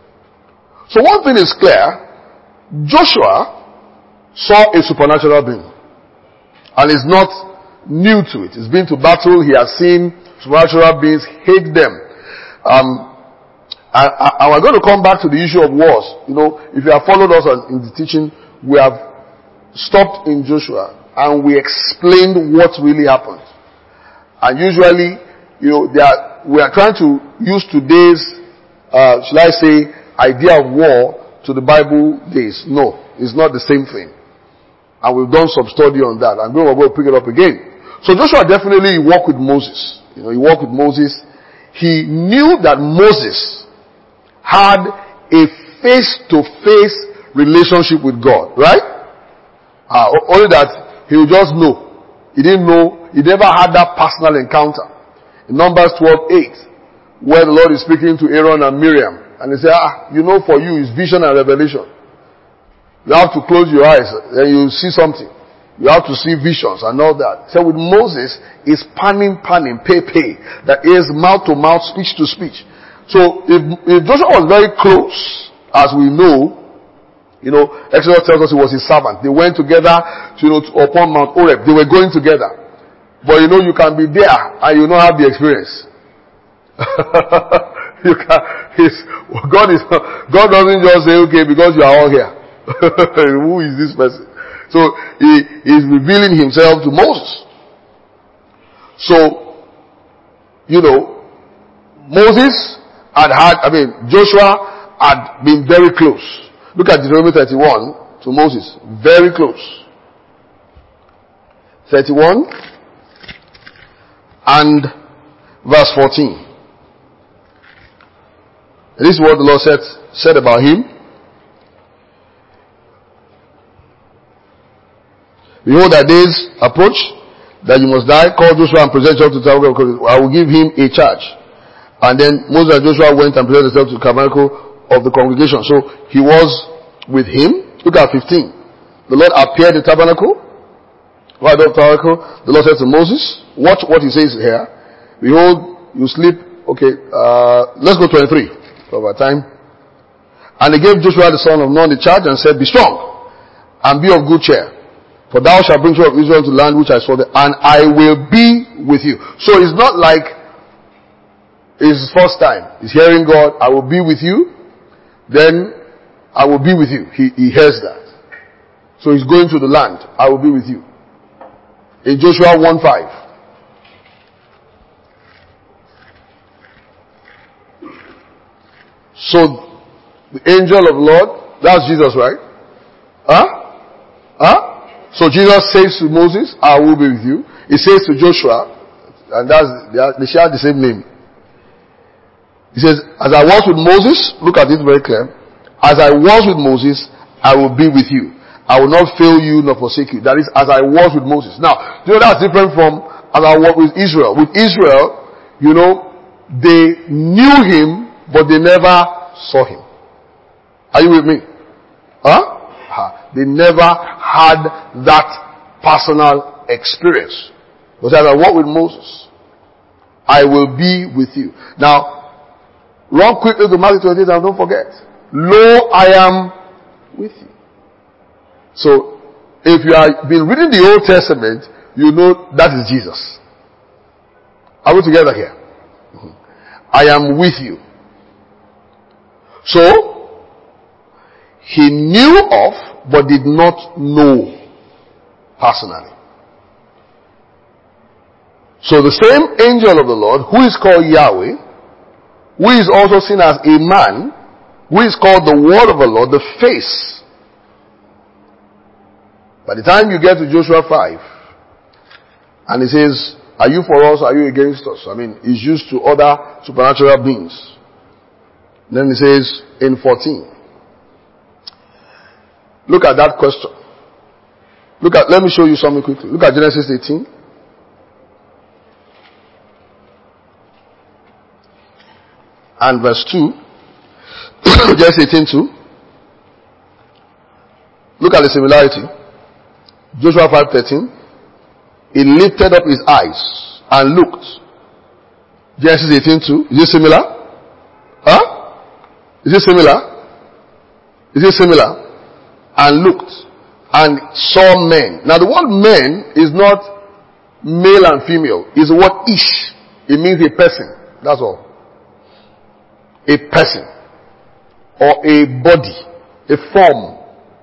So one thing is clear, Joshua saw a supernatural being. And is not new to it. He's been to battle, he has seen supernatural beings, hate them. Um, and, and we're going to come back to the issue of wars. You know, if you have followed us in the teaching, we have stopped in Joshua and we explained what really happened. And usually, you know, they are, we are trying to use today's, uh, shall I say, idea of war to the Bible days. No, it's not the same thing. And we've done some study on that. I'm going to go pick it up again. So Joshua definitely walked with Moses. You know, he walked with Moses. He knew that Moses had a face-to-face relationship with God, right? Uh, only that he would just know. He didn't know, he never had that personal encounter. In Numbers twelve eight, where the Lord is speaking to Aaron and Miriam, and he said, ah, you know, for you is vision and revelation. You have to close your eyes, then you see something. You have to see visions and all that. So with Moses, it's panning, panning, pay, pay. That is mouth to mouth, speech to speech. So if, if Joshua was very close, as we know, you know, Exodus tells us he was his servant. They went together, you know, to, upon Mount Horeb. They were going together. But you know, you can be there and you don't have the experience. you can, it's, God is, God doesn't just say, okay, because you are all here. Who is this person? So he is revealing himself to Moses. So, you know, Moses had had, I mean, Joshua had been very close. Look at Deuteronomy thirty-one to Moses. Very close. thirty-one and verse fourteen. And this is what the Lord said, said about him. Behold, thy days approach, that you must die. Call Joshua and present yourself to the tabernacle. I will give him a charge. And then Moses and Joshua went and presented themselves to the tabernacle of the congregation. So he was with him. Look at fifteen. The Lord appeared in the tabernacle. Right up the tabernacle. The Lord said to Moses, watch what he says here. Behold, you sleep. Okay, uh, let's go twenty-three. Over time. And he gave Joshua the son of Nun the charge and said, be strong and be of good cheer. For thou shalt bring children of Israel to land which I saw there, and I will be with you. So it's not like it's his first time. He's hearing God, I will be with you. Then I will be with you. He, he hears that. So he's going to the land. I will be with you. In Joshua one five. So the angel of the Lord, that's Jesus, right? Huh? Huh? So Jesus says to Moses, I will be with you. He says to Joshua, and that's, they, are, they share the same name. He says, as I was with Moses, look at it very clear. As I was with Moses, I will be with you. I will not fail you nor forsake you. That is, as I was with Moses. Now, you know that's different from as I was with Israel. With Israel, you know, they knew him, but they never saw him. Are you with me? Huh? They never had that personal experience. But as I walk with Moses, I will be with you. Now, run quickly to Matthew twenty-eight and don't forget. Lo, I am with you. So, if you have been reading the Old Testament, you know that is Jesus. Are we together here? Mm-hmm. I am with you. So, he knew of, but did not know personally. So the same angel of the Lord, who is called Yahweh, who is also seen as a man, who is called the word of the Lord, the face. By the time you get to Joshua five, and he says, are you for us, are you against us? I mean, he's used to other supernatural beings. Then he says in fourteen, look at that question. Look at, let me show you something quickly. Look at Genesis eighteen. And verse two. Genesis eighteen two. Look at the similarity. Joshua five thirteen. He lifted up his eyes and looked. Genesis eighteen two. Is it similar? Huh? Is it similar? Is it similar? And looked and saw men. Now the word men is not male and female. It's the word ish. It means a person. That's all. A person. Or a body. A form.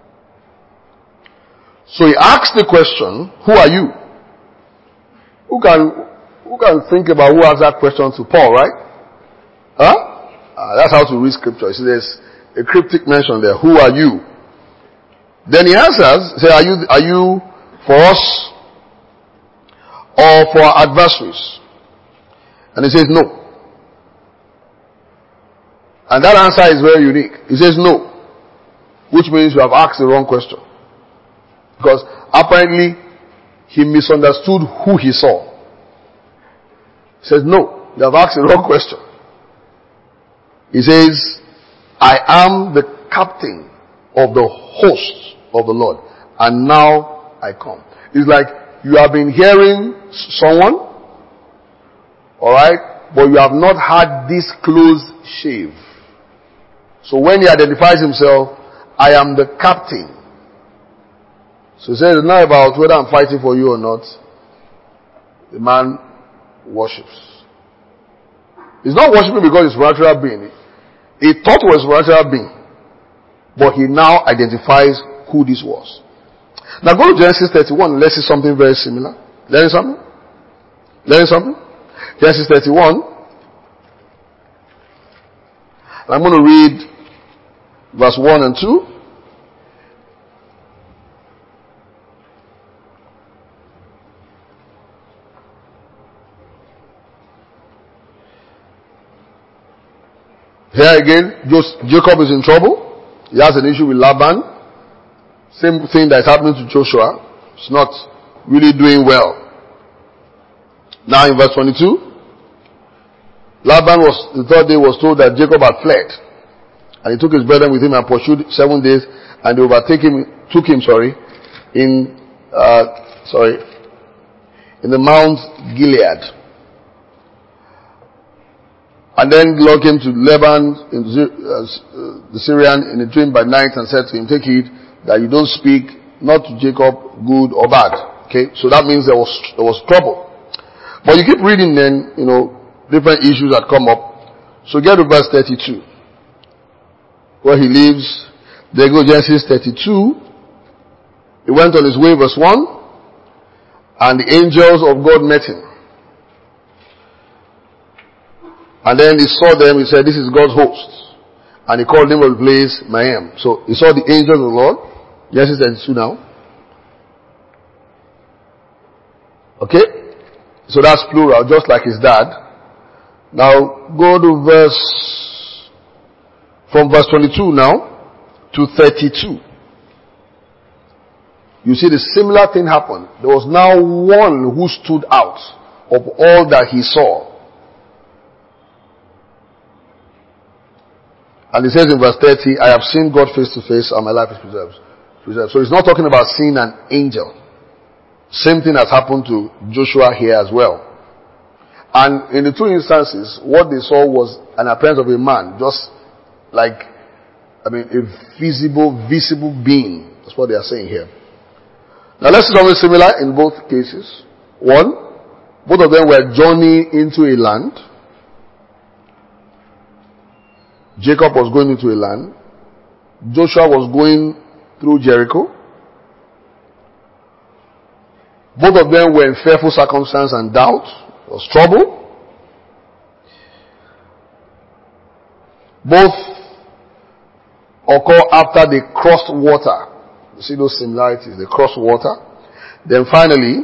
So he asks the question, who are you? Who can, who can think about who asked that question to Paul, right? Huh? Uh, that's how to read scripture. See, there's a cryptic mention there. Who are you? Then he answers, say, are you, are you for us or for our adversaries? And he says, no. And that answer is very unique. He says, no. Which means you have asked the wrong question. Because apparently, he misunderstood who he saw. He says, no. You have asked the wrong question. He says, I am the captain of the hosts of the Lord, and now I come. It's like you have been hearing someone, alright, but you have not had this close shave. So when he identifies himself, I am the captain. So he says, it's not about whether I'm fighting for you or not. The man worships. He's not worshiping because he's a supernatural being. He thought he was a supernatural being. But he now identifies who this was. Now go to Genesis thirty-one. Let's see something very similar. Learning something? Learning something? Genesis thirty-one. And I'm going to read verse one and two. Here again, Jacob is in trouble. He has an issue with Laban. Same thing that is happening to Joshua. It's not really doing well. Now in verse twenty-two, Laban was, the third day was told that Jacob had fled. And he took his brethren with him and pursued seven days, and they overtake him, took him, sorry, in, uh, sorry, in the Mount Gilead. And then the Lord came to Laban, in the Syrian, in a dream by night and said to him, take heed that you don't speak, not to Jacob, good or bad. Okay, so that means there was, there was trouble. But you keep reading then, you know, different issues that come up. So get to verse thirty-two. Where he lives, there go Genesis thirty-two. He went on his way, verse one, and the angels of God met him. And then he saw them, he said, this is God's host. And he called them of the place Maim. So he saw the angels of the Lord. Genesis thirty-two now. Okay? So that's plural, just like his dad. Now go to verse, from verse twenty-two now to thirty-two. You see the similar thing happened. There was now one who stood out of all that he saw. And he says in verse thirty, I have seen God face to face and my life is preserved. preserved. So he's not talking about seeing an angel. Same thing has happened to Joshua here as well. And in the two instances, what they saw was an appearance of a man, just like, I mean, a visible, visible being. That's what they are saying here. Now let's see something similar in both cases. One, both of them were journeying into a land. Jacob was going into a land. Joshua was going through Jericho. Both of them were in fearful circumstance and doubt. There was trouble. Both occur after they crossed water. You see those similarities. They crossed water. Then finally,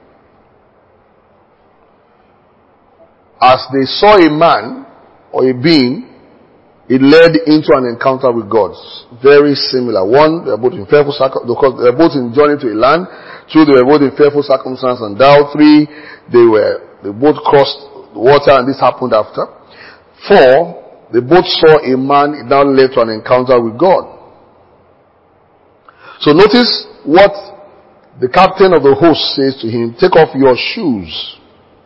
as they saw a man or a being, it led into an encounter with God. Very similar. One, they were both in fearful circumstances, because they were both in journey to a land. Two, they were both in fearful circumstances and doubt. Three, they were, they both crossed the water and this happened after. Four, they both saw a man, it now led to an encounter with God. So notice what the captain of the host says to him, take off your shoes.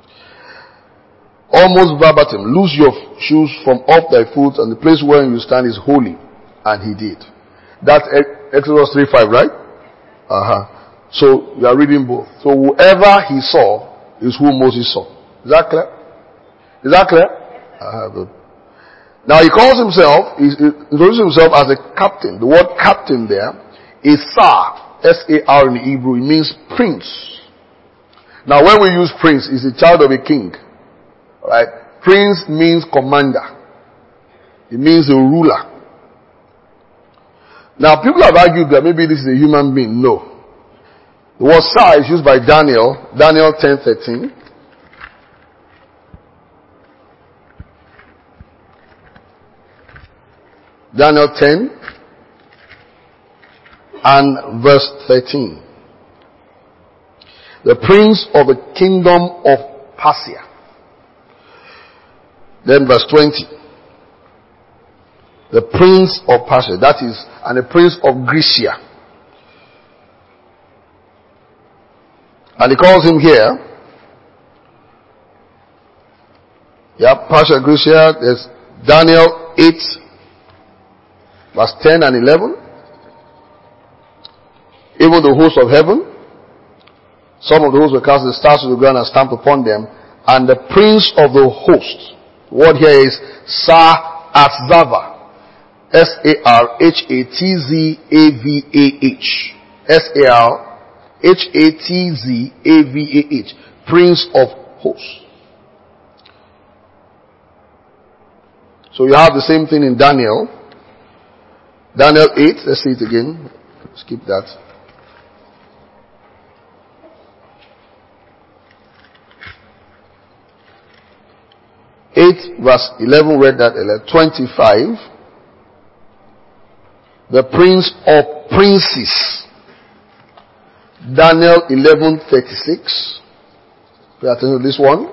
Almost verbatim, loose your shoes from off thy foot, and the place where you stand is holy. And he did. That's Exodus three five, right? Uh-huh. So you are reading both. So whoever he saw is who Moses saw. Is that clear? Is that clear? Uh-huh, good. Now he calls himself, he introduces himself as a captain. The word captain there is Sar, S A R in Hebrew. It means prince. Now when we use prince, he's a child of a king. Right? Prince means commander. It means a ruler. Now people have argued that maybe this is a human being. No. The word Sar is used by Daniel, Daniel ten thirteen. Daniel ten and verse thirteen. The prince of the kingdom of Persia. Then verse twenty. The prince of Persia, that is, and the prince of Grecia. And he calls him here. Yeah, Persia, Grecia. There's Daniel eight, verse ten and eleven. Even the host of heaven. Some of the hosts will cast the stars to the ground and stamp upon them. And the prince of the host. The word here is Sar-Atzava. S A R H A T Z A V A H. S A R H A T Z A V A H. Prince of hosts. So you have the same thing in Daniel. Daniel eight, let's see it again. Skip that. eight verse eleven, read that earlier. twenty-five. The prince of princes. Daniel eleven thirty-six. Pay attention to this one.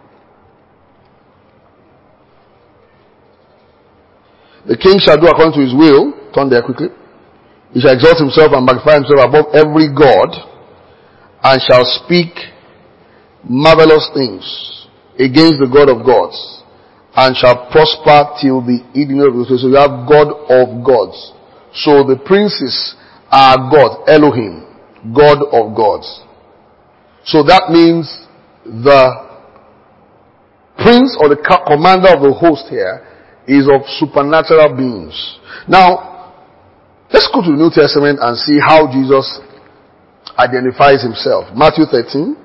The king shall do according to his will. Turn there quickly. He shall exalt himself and magnify himself above every god, and shall speak marvelous things against the God of gods, and shall prosper till the evening of the day. So you have God of gods. So the princes are God, Elohim, God of gods. So that means the prince or the commander of the host here is of supernatural beings. Now, let's go to the New Testament and see how Jesus identifies himself. Matthew thirteen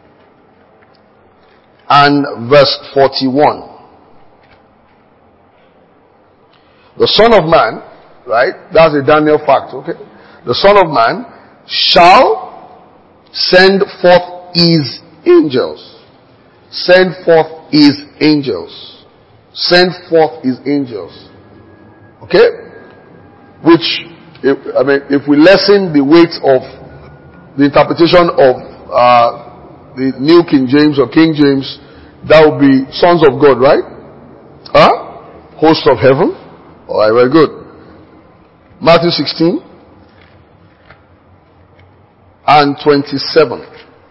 and verse forty-one. The Son of Man, right? That's a Daniel fact, okay? The Son of Man shall send forth his angels. Send forth his angels. Send forth his angels. Okay? Which, if, I mean, if we lessen the weight of the interpretation of uh, the New King James or King James, that would be sons of God, right? Huh? Hosts of heaven. Alright, very good. Matthew sixteen and twenty-seven.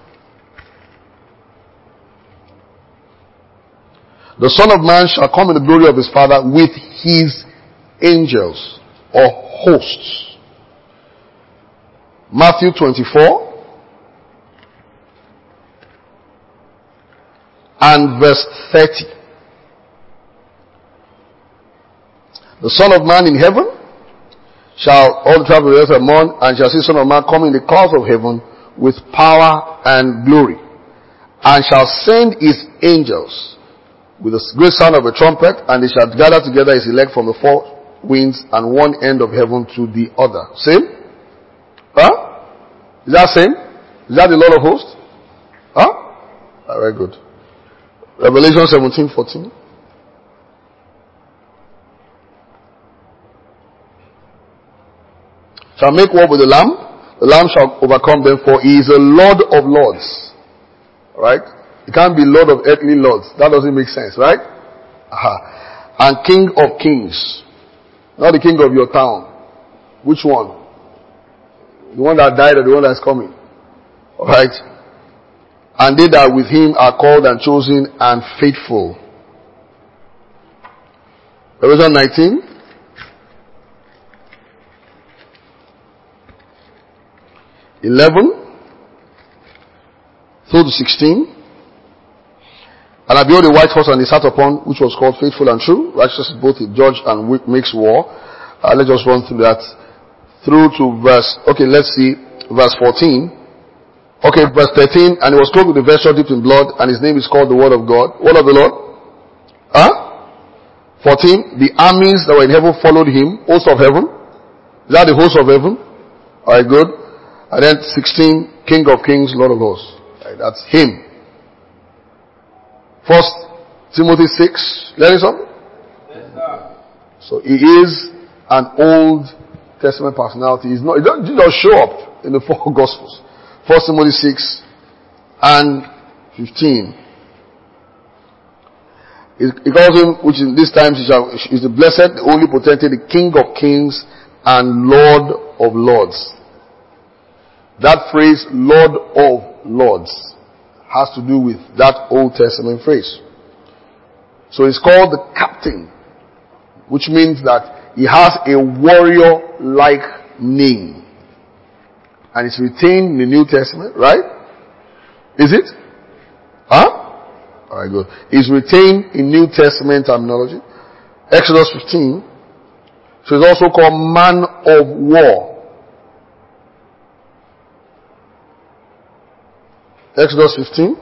The Son of Man shall come in the glory of his Father with his angels or hosts. Matthew twenty-four and verse thirty. The Son of Man in heaven shall all travel the earth among, and shall see the Son of Man come in the clouds of heaven with power and glory, and shall send his angels with a great sound of a trumpet, and they shall gather together his elect from the four winds and one end of heaven to the other. Same? Huh? Is that same? Is that the Lord of hosts? Huh? Ah, very good. Revelation seventeen fourteen. Shall make war with the Lamb. The Lamb shall overcome them, for he is a Lord of lords. Right? It can't be Lord of earthly lords. That doesn't make sense, right? Aha. And King of kings. Not the king of your town. Which one? The one that died or the one that's coming? Alright? And they that with him are called and chosen and faithful. Revelation nineteen. eleven. Through to sixteen. And I beheld a white horse, and he sat upon, which was called Faithful and True. Righteous is both a judge and makes war. Uh, let's just run through that. Through to verse, okay, let's see, verse fourteen. Okay, verse thirteen. And he was clothed with a vesture dipped in blood, and his name is called the Word of God. Word of the Lord? Huh? fourteen. The armies that were in heaven followed him. Host of heaven. Is that the host of heaven? Alright, good. And then sixteen. King of kings, Lord of hosts. Right, that's him. First Timothy six. Learning something? Yes, sir. So he is an Old Testament personality. He's not, he doesn't just show up in the four Gospels. First Timothy six and fifteen. He calls him, which in these times is the blessed, the only potentate, the King of kings and Lord of lords. That phrase, Lord of lords, has to do with that Old Testament phrase. So he's called the captain, which means that he has a warrior-like name. And it's retained in the New Testament, right? Is it? Huh? Alright, good. It's retained in New Testament terminology. Exodus fifteen. So it's also called man of war. Exodus fifteen.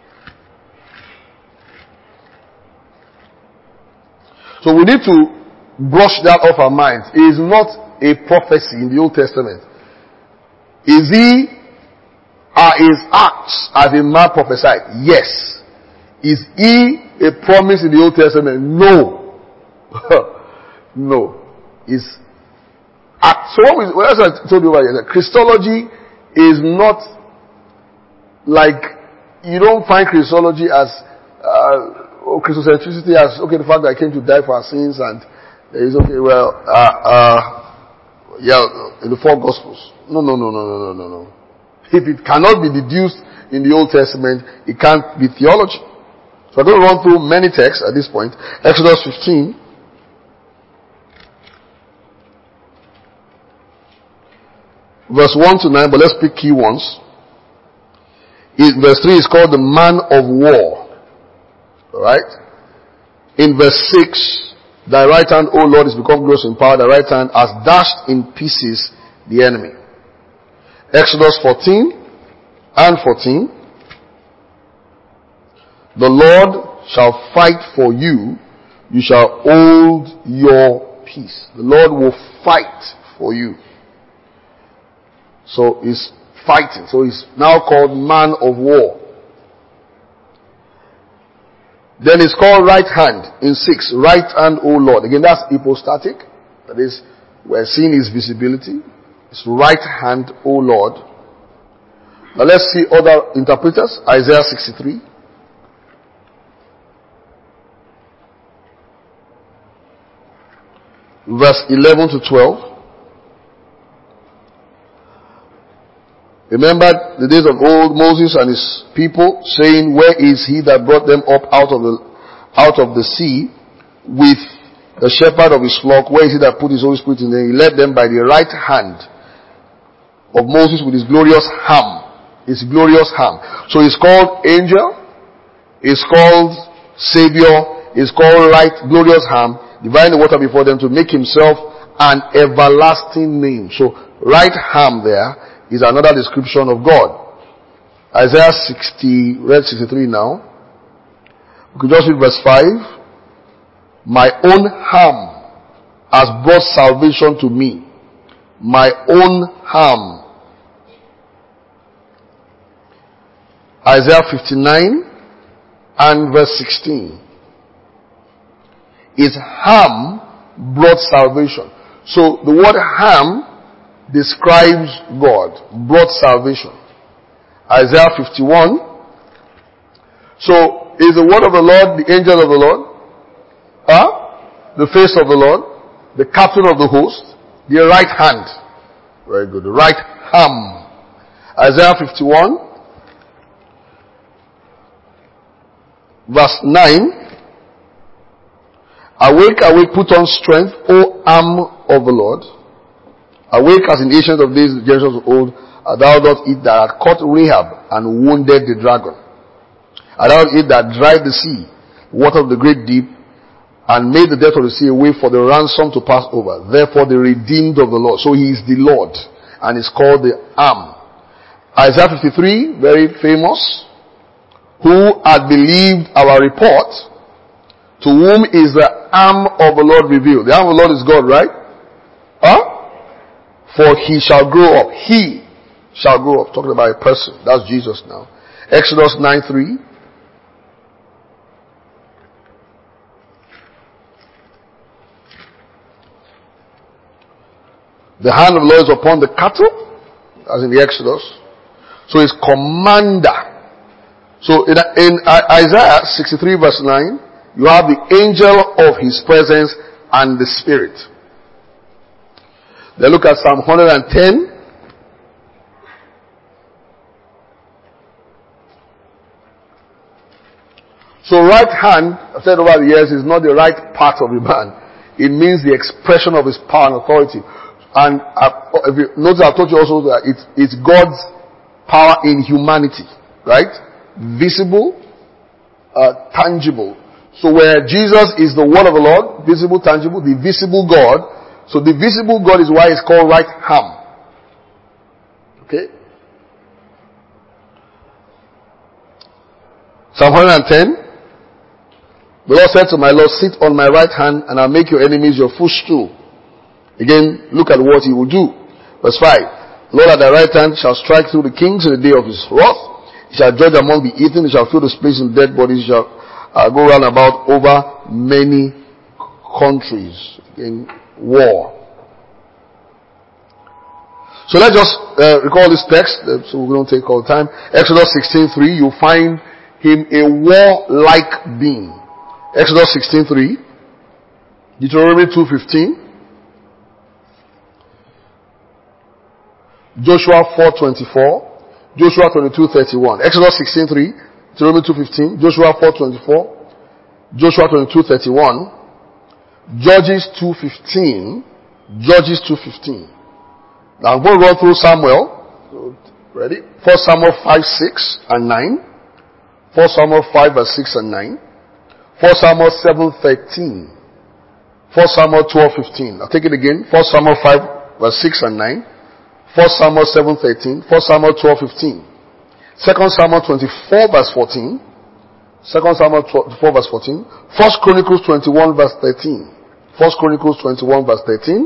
So we need to brush that off our minds. It is not a prophecy in the Old Testament. Is he, are his acts as a man prophesied? Yes. Is he a promise in the Old Testament? No. No. Is act. So what, we, what else I told you about it? Christology is not like, you don't find Christology as uh, oh, Christocentricity as, okay, the fact that I came to die for our sins and there is, okay, well, uh, uh, yeah, in the four Gospels. No, no, no, no, no, no, no, no. If it cannot be deduced in the Old Testament, it can't be theology. So I'm going to run through many texts at this point. Exodus fifteen. Verse one to nine, but let's pick key ones. It, verse three is called the man of war. Alright? In verse six, thy right hand, O Lord, is become glorious in power. Thy right hand has dashed in pieces the enemy. Exodus fourteen and fourteen. The Lord shall fight for you. You shall hold your peace. The Lord will fight for you. So he's fighting. So he's now called man of war. Then it's called right hand in six. Right hand, O Lord. Again, that's hypostatic. That is, we're seeing his visibility. It's right hand, O Lord. Now let's see other interpreters. Isaiah sixty-three. Verse eleven to twelve. Remember the days of old, Moses and his people, saying, where is he that brought them up out of the out of the sea with the shepherd of his flock? Where is he that put his Holy Spirit in them? He led them by the right hand of Moses with his glorious arm. His glorious arm. So he's called angel, he's called savior, he's called right, glorious arm, dividing the water before them to make himself an everlasting name. So right arm there is another description of God. Isaiah sixty, read sixty-three now. We could just read verse five. My own arm has brought salvation to me. My own arm. Isaiah fifty-nine and verse sixteen. His arm brought salvation. So the word arm describes God, brought salvation. Isaiah fifty-one. So, is the word of the Lord the angel of the Lord? Huh? The face of the Lord? The captain of the host? The right hand? Very good. The right arm. Isaiah fifty-one. Verse nine. Awake, awake, put on strength, O arm of the Lord. Awake as in ancient of days, the generations of old, and thou dost eat that had caught Rahab and wounded the dragon. And thou dost eat that dried the sea, water of the great deep, and made the depth of the sea a way for the ransom to pass over. Therefore the redeemed of the Lord. So he is the Lord, and is called the arm. Isaiah fifty-three, very famous. Who had believed our report, to whom is the arm of the Lord revealed. The arm of the Lord is God, right? Huh? For he shall grow up. He shall grow up. Talking about a person. That's Jesus now. Exodus nine three. The hand of the Lord is upon the cattle, as in the Exodus. So he's commander. So in, in Isaiah sixty-three verse nine, you have the angel of his presence and the Spirit. Then look at Psalm one hundred ten. So right hand, I've said over the years, is not the right part of the man. It means the expression of his power and authority. And uh, if you notice, I've told you also that it's, it's God's power in humanity. Right? Visible, uh, tangible. So where Jesus is the word of the Lord, visible, tangible, the visible God. So the visible God is why it's called right arm. Okay? Psalm one hundred ten. The Lord said to my Lord, sit on my right hand, and I'll make your enemies your footstool. Again, look at what he will do. Verse five. The Lord at thy right hand shall strike through the kings in the day of his wrath. He shall judge among the heathen. He shall fill the space in dead bodies. He shall uh, go round about over many countries. In war. So let's just uh, recall this text, uh, so we don't take all the time. Exodus sixteen three, you find him a warlike being. Exodus sixteen three, Deuteronomy two fifteen, Joshua four twenty-four, Joshua twenty-two thirty-one. Exodus sixteen three, Deuteronomy two fifteen, Joshua four twenty-four, Joshua twenty-two thirty-one, Judges two fifteen, Judges two fifteen. Now I'm going to run through Samuel. Ready? First Samuel five six and nine. First Samuel five verse six and nine. First Samuel seven thirteen. First Samuel twelve fifteen. I'll take it again. First Samuel five verse six and nine. First Samuel seven thirteen. First Samuel twelve fifteen. Second Samuel twenty-four verse fourteen. Second Samuel twenty-four verse fourteen. First Chronicles twenty-one verse thirteen. First Chronicles twenty-one verse thirteen.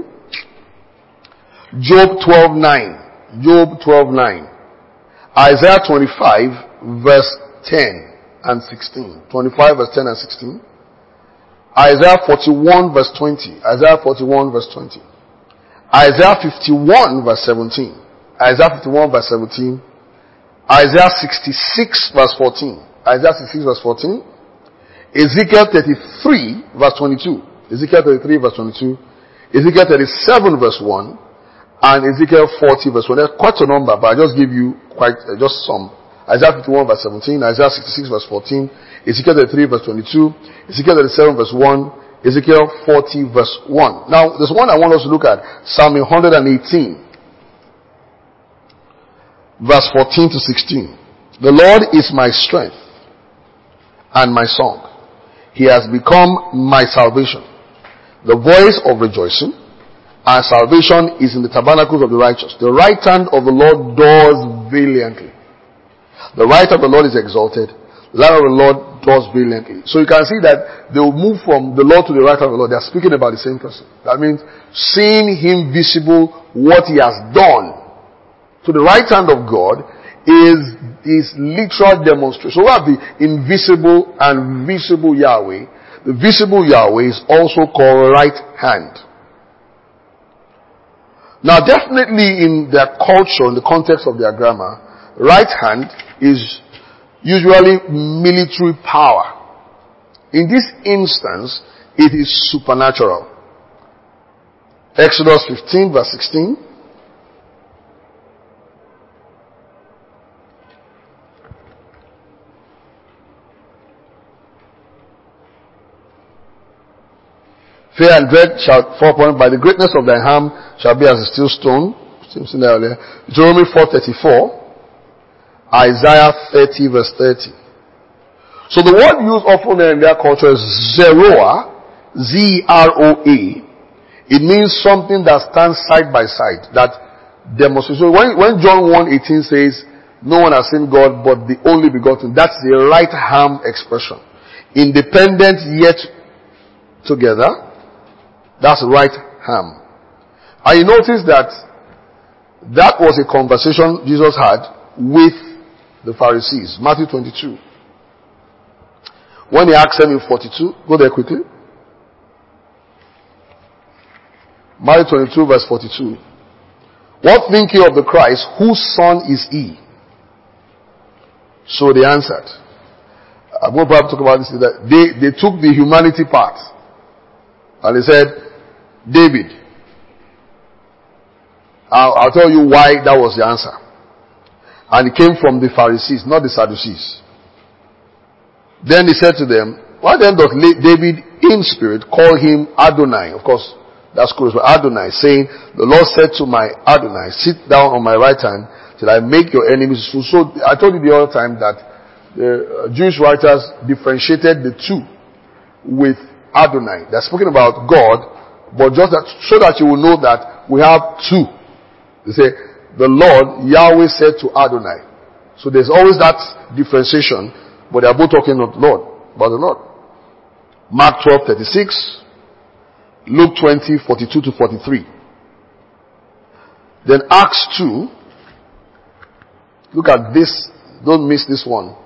Job twelve nine. Job twelve nine. Isaiah twenty-five verse ten and sixteen. twenty-five verse ten and sixteen. Isaiah forty-one verse twenty. Isaiah forty-one verse twenty. Isaiah fifty-one verse seventeen. Isaiah fifty-one verse seventeen. Isaiah sixty-six verse fourteen. Isaiah sixty-six verse fourteen. Ezekiel thirty-three verse twenty-two. Ezekiel thirty-three verse twenty-two. Ezekiel thirty-seven verse one. And Ezekiel forty verse one. There's quite a number, but I just give you quite, uh, just some. Isaiah fifty-one verse seventeen. Isaiah sixty-six verse fourteen. Ezekiel thirty-three verse twenty-two. Ezekiel thirty-seven verse one. Ezekiel forty verse one. Now, there's one I want us to look at. Psalm one eighteen. Verse fourteen to sixteen. The Lord is my strength and my song. He has become my salvation. The voice of rejoicing and salvation is in the tabernacles of the righteous. The right hand of the Lord does valiantly. The right hand of the Lord is exalted. The right hand of the Lord does valiantly. So you can see that they will move from the Lord to the right hand of the Lord. They are speaking about the same person. That means seeing him visible, what he has done. To the right hand of God is is literal demonstration. So we have the invisible and visible Yahweh. The visible Yahweh is also called right hand. Now, definitely in their culture, in the context of their grammar, right hand is usually military power. In this instance, it is supernatural. Exodus fifteen verse sixteen. Fear and dread shall fall upon, by the greatness of thy arm shall be as a steel stone. Seen that earlier. Deuteronomy four thirty-four. Isaiah thirty verse thirty. So the word used often in their culture is zeroa, Z R O A. It means something that stands side by side, that demonstrates. So when, when John one eighteen says, no one has seen God but the only begotten, that's the right hand expression. Independent yet together. That's right hand. And you notice that that was a conversation Jesus had with the Pharisees. Matthew twenty-two. When he asked them in forty-two, go there quickly. Matthew twenty-two verse forty-two. What think ye of the Christ? Whose son is he? So they answered. I'm going to probably talk about this. That they, they took the humanity part. And they said, David. I'll, I'll tell you why that was the answer. And it came from the Pharisees, not the Sadducees. Then he said to them, why then doth David in spirit call him Adonai? Of course, that's correct. Adonai, saying, the Lord said to my Adonai, sit down on my right hand till I make your enemies. So, so I told you the other time that the Jewish writers differentiated the two with Adonai. They're speaking about God, but just that, so that you will know that we have two. They say, the Lord, Yahweh said to Adonai. So there's always that differentiation, but they're both talking of the Lord, about the Lord. Mark twelve thirty-six, Luke twenty forty-two to forty-three. Then Acts two, look at this, don't miss this one.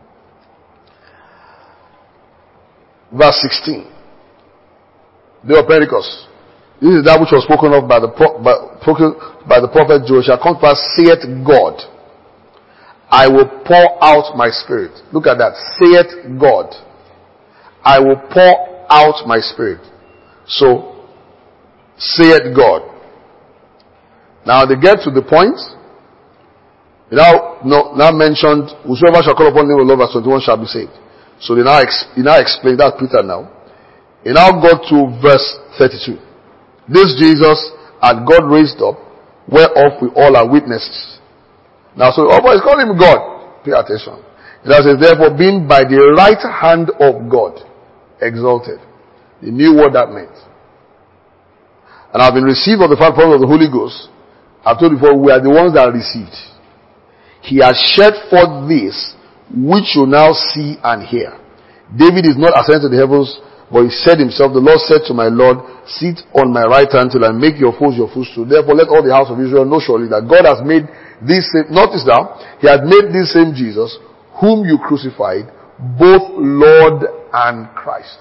Verse sixteen. Day of Pentecost. This is that which was spoken of by the by, by the prophet Joel. Shall come to pass, saith God, I will pour out my spirit. Look at that. Saith God, I will pour out my spirit. So, saith God. Now they get to the point. He now, no, now mentioned, whosoever shall call upon the name of the Lord, verse twenty-one, shall be saved. So they now, ex, he now explained that Peter now. He now got to verse thirty-two. This Jesus had God raised up, whereof we all are witnesses. Now, so oh, he's calling him God. Pay attention. It says, therefore, being by the right hand of God exalted. They knew what that meant. And I've been received of the Father of the Holy Ghost. I've told you before, we are the ones that are received. He has shed forth this, which you now see and hear. David is not ascended to the heavens, but he said himself, the Lord said to my Lord, sit on my right hand till I make your foes your footstool. Therefore let all the house of Israel know surely that God has made this same, notice now, he had made this same Jesus, whom you crucified, both Lord and Christ.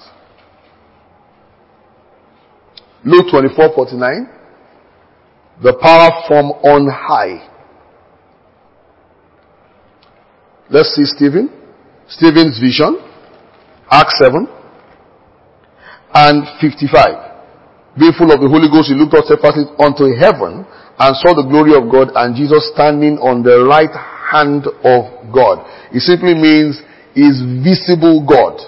Luke twenty-four forty-nine. The power from on high. Let's see Stephen. Stephen's vision. Acts seven. And fifty-five. Being full of the Holy Ghost, he looked up steadfastly unto heaven and saw the glory of God and Jesus standing on the right hand of God. It simply means is visible God.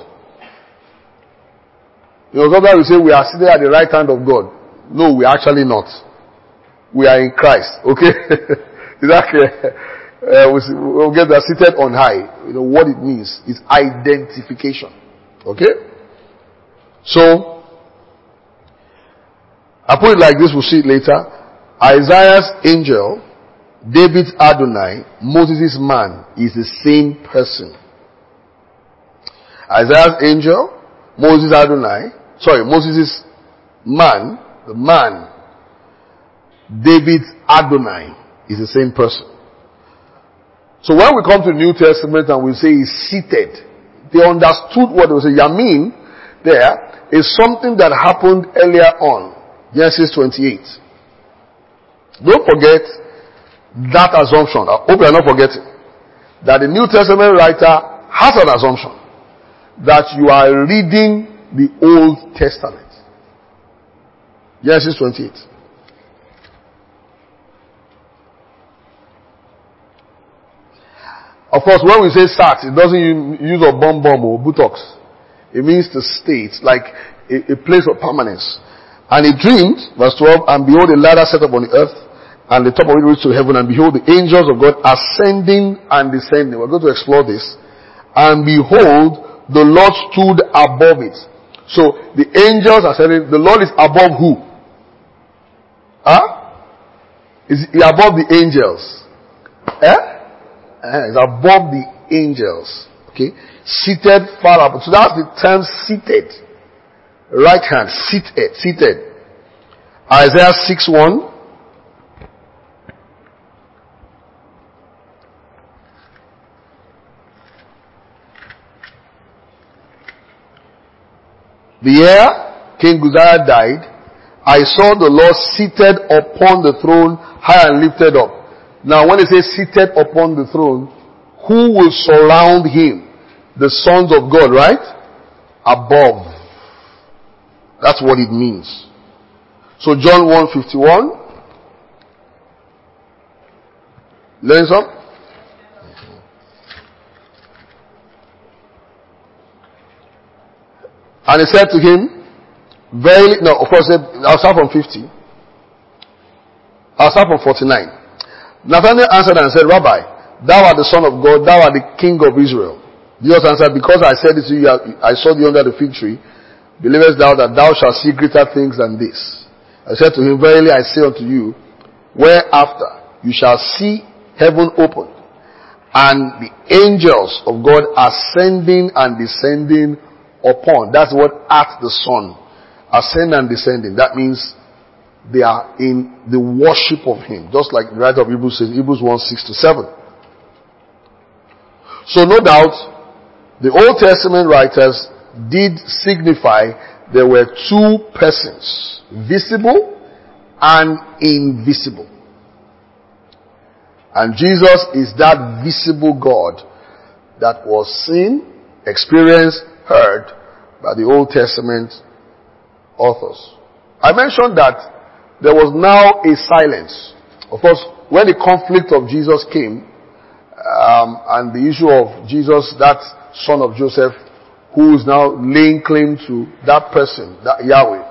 You know, sometimes we say we are seated at the right hand of God. No, we are actually not. We are in Christ. Okay? Is that clear? Uh, we'll get that seated on high. You know what it means. It's identification. Okay? So, I put it like this, we'll see it later. Isaiah's angel, David's Adonai, Moses' man is the same person. Isaiah's angel, Moses' Adonai, sorry, Moses' man, the man, David's Adonai is the same person. So when we come to the New Testament and we say he's seated, they understood what they were saying. Yamin there is something that happened earlier on. Genesis twenty-eight. Don't forget that assumption. I hope you are not forgetting that the New Testament writer has an assumption that you are reading the Old Testament. Genesis twenty-eight. Of course, when we say sat, it doesn't use a bomb bomb or buttocks. It means the state, like a, a place of permanence. And he dreamed, verse twelve, and behold, a ladder set up on the earth, and the top of it reached to heaven, and behold, the angels of God ascending and descending. We're going to explore this. And behold, the Lord stood above it. So, the angels are saying, the Lord is above who? Huh? Is he above the angels? Eh? Uh, it's above the angels. Okay? Seated far up. So that's the term seated. Right hand. Seated. Seated. Isaiah six one. The year King Uzziah died, I saw the Lord seated upon the throne, high and lifted up. Now when it says seated upon the throne, who will surround him? The sons of God, right? Above. That's what it means. So John one fifty-one. Learn some? And he said to him, verily, no, of course, I'll start from fifty. I'll start from forty-nine. Nathanael answered and said, Rabbi, thou art the Son of God, thou art the King of Israel. Jesus answered, because I said it to you, I saw thee under the fig tree. Believest thou that thou shalt see greater things than this? I said to him, verily I say unto you, whereafter you shall see heaven opened, and the angels of God ascending and descending upon. That's what at the Son. Ascend and descending. That means they are in the worship of Him. Just like the writer of Hebrews says, Hebrews one, six to seven. So no doubt, the Old Testament writers did signify there were two persons, visible and invisible. And Jesus is that visible God that was seen, experienced, heard by the Old Testament authors. I mentioned that there was now a silence. Of course, when the conflict of Jesus came, um, and the issue of Jesus, that son of Joseph, who is now laying claim to that person, that Yahweh,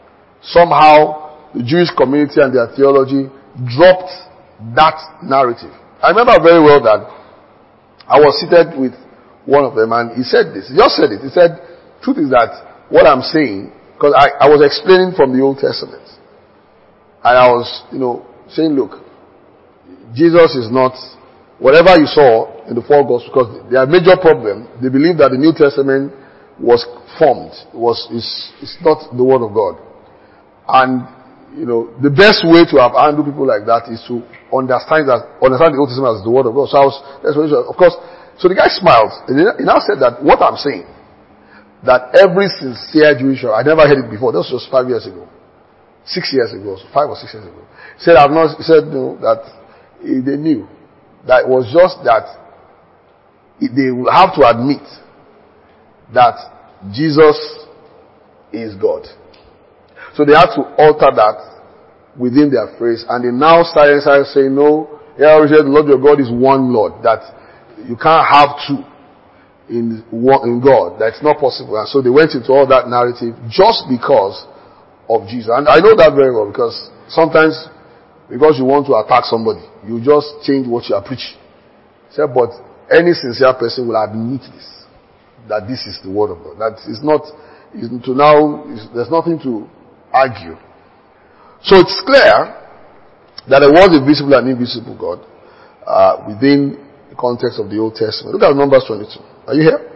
somehow the Jewish community and their theology dropped that narrative. I remember very well that I was seated with one of them and he said this. He just said it. He said, truth is that what I'm saying, because I, I was explaining from the Old Testament. And I was, you know, saying, look, Jesus is not, whatever you saw in the four Gospels, because their major problem, they believe that the New Testament was formed, was, is, is not the Word of God. And, you know, the best way to have handled people like that is to understand that, understand the Old Testament as the Word of God. So I was, that's what, of course, so the guy smiled, and he now said that what I'm saying, that every sincere Jewish, I never heard it before, this was five years ago, six years ago, so five or six years ago. He said, I've not, he said, you know, that they knew that it was just that they will have to admit that Jesus is God. So they had to alter that within their phrase, and they now started saying, no, yeah, the Lord your God is one Lord, that you can't have two in one, in God. That's not possible. And so they went into all that narrative just because of Jesus. And I know that very well, because sometimes, because you want to attack somebody, you just change what you are preaching. So, but any sincere person will admit this, that this is the Word of God. That is not, is to now, is, there's nothing to argue. So it's clear that there was a visible and invisible God uh, within the context of the Old Testament. Look at Numbers twenty-two. Are you here?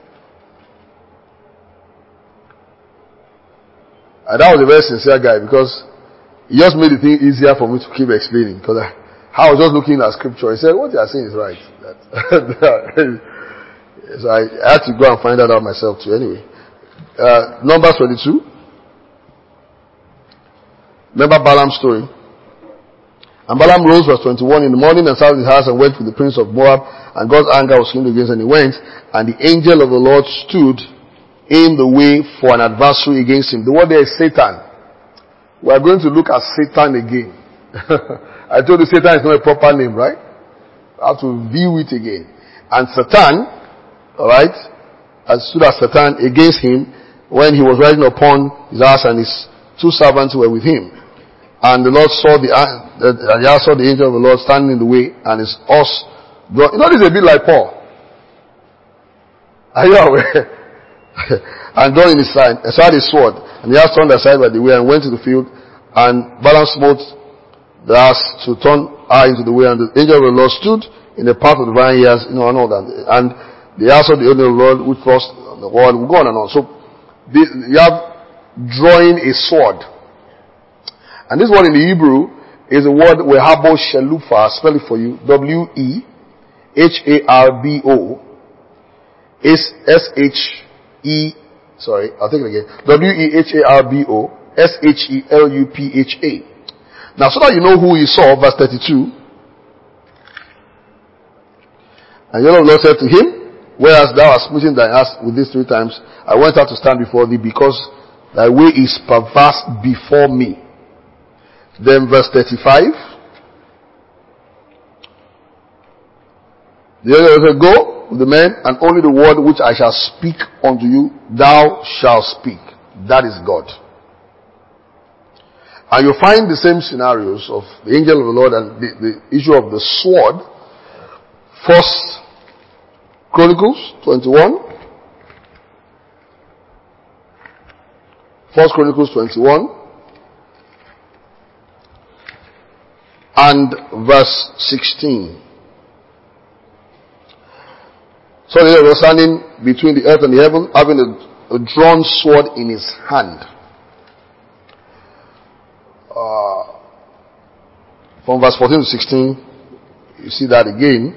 And that was a very sincere guy, because he just made the thing easier for me to keep explaining, because I, I was just looking at scripture. He said, what you are saying is right. That, so I, I had to go and find that out myself too. Anyway, uh, Numbers twenty-two. Remember Balaam's story? And Balaam rose, verse twenty-one, in the morning and sat in his house and went with the prince of Moab, and God's anger was kindled against him, and he went, and the angel of the Lord stood in the way for an adversary against him. The word there is Satan. We are going to look at Satan again. I told you Satan is not a proper name, right? I have to view it again. And Satan, alright, as stood as Satan against him when he was riding upon his ass, and his two servants were with him. And the Lord saw the, uh, Yahweh saw the angel of the Lord standing in the way, and his horse, you know, this is a bit like Paul. Are you aware? And drawn in his side, aside his sword, and the ass turned aside by the way and went to the field, and Balaam smote the ass to turn her into the way, and the angel of the Lord stood in the path of the vineyards, you know, and all that. And the ass of the angel of the Lord would thrust on the wall, would go on and on. So, this, you have drawing a sword. And this word in the Hebrew is a word Wehabo Shelufa. Spell it for you. W E H A R B O S H E sorry, I'll take it again. W E H A R B O S H E L U P H A. Now, so that you know who he saw, verse thirty-two. And the Lord said to him, whereas thou hast smitten thy ass with these three times, I went out to stand before thee, because thy way is perverse before me. Then verse thirty-five. The other said, go with the men, and only the word which I shall speak unto you, thou shalt speak. That is God. And you'll find the same scenarios of the angel of the Lord and the, the issue of the sword. First Chronicles twenty-one. First Chronicles twenty-one. And verse sixteen. So they were standing between the earth and the heaven, having the a drawn sword in his hand. Uh, from verse fourteen to sixteen, you see that again.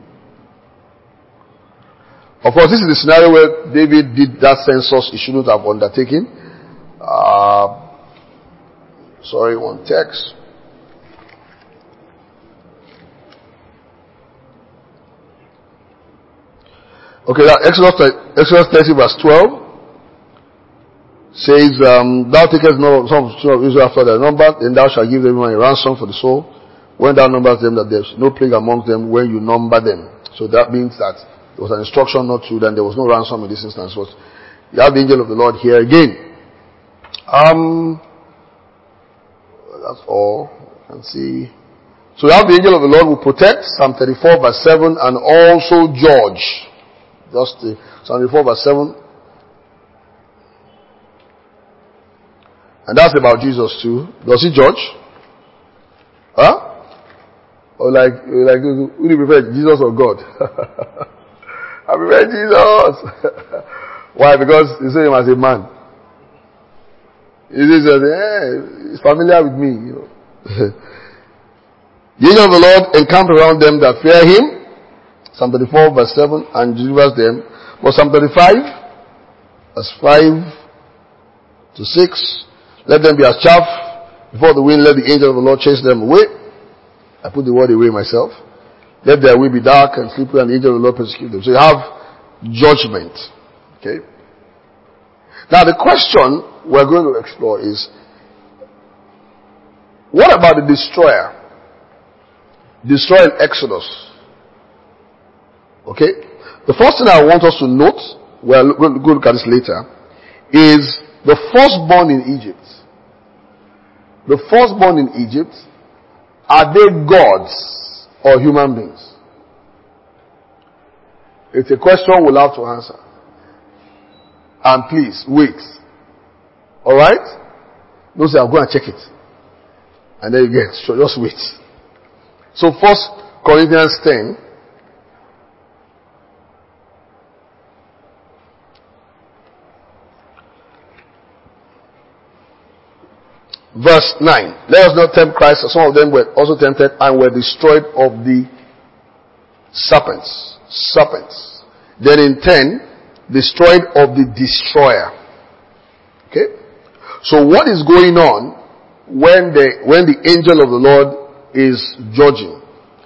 Of course, this is the scenario where David did that census he shouldn't have undertaken. Uh, sorry, one text. Okay, that Exodus, Exodus thirty verse twelve says, um, thou takest no some of Israel after their number, then thou shalt give them a ransom for the soul, when thou numbers them, that there is no plague among them when you number them. So that means that there was an instruction not to, then there was no ransom in this instance. But you have the angel of the Lord here again. Um, that's all I can see. So you have the angel of the Lord will protect, Psalm thirty-four verse seven, and also judge. Just the Psalm thirty-four verse seven. And that's about Jesus too. Does he judge? Huh? Or like, like who do you prefer, Jesus or God? I prefer Jesus. Why? Because you see him as a man. He says, hey, he's familiar with me. You know. The angel of the Lord encamp around them that fear him. Psalm thirty-four verse seven, and delivers them. But Psalm thirty-five verse five to six. Let them be as chaff before the wind. Let the angel of the Lord chase them away. I put the word away myself. Let their way be dark and slippery, and the angel of the Lord persecute them. So you have judgment. Okay. Now the question we're going to explore is, what about the destroyer? Destroyer in Exodus. Okay. The first thing I want us to note, we're going to look at this later, is the firstborn in Egypt. The firstborn in Egypt, are they gods or human beings? It's a question we'll have to answer. And please, wait. Alright? Don't say, I'll go and check it. And then you get, so just wait. So First Corinthians ten, verse nine. Let us not tempt Christ. Some of them were also tempted and were destroyed of the serpents. Serpents. Then in ten, destroyed of the destroyer. Okay? So what is going on when the, when the angel of the Lord is judging?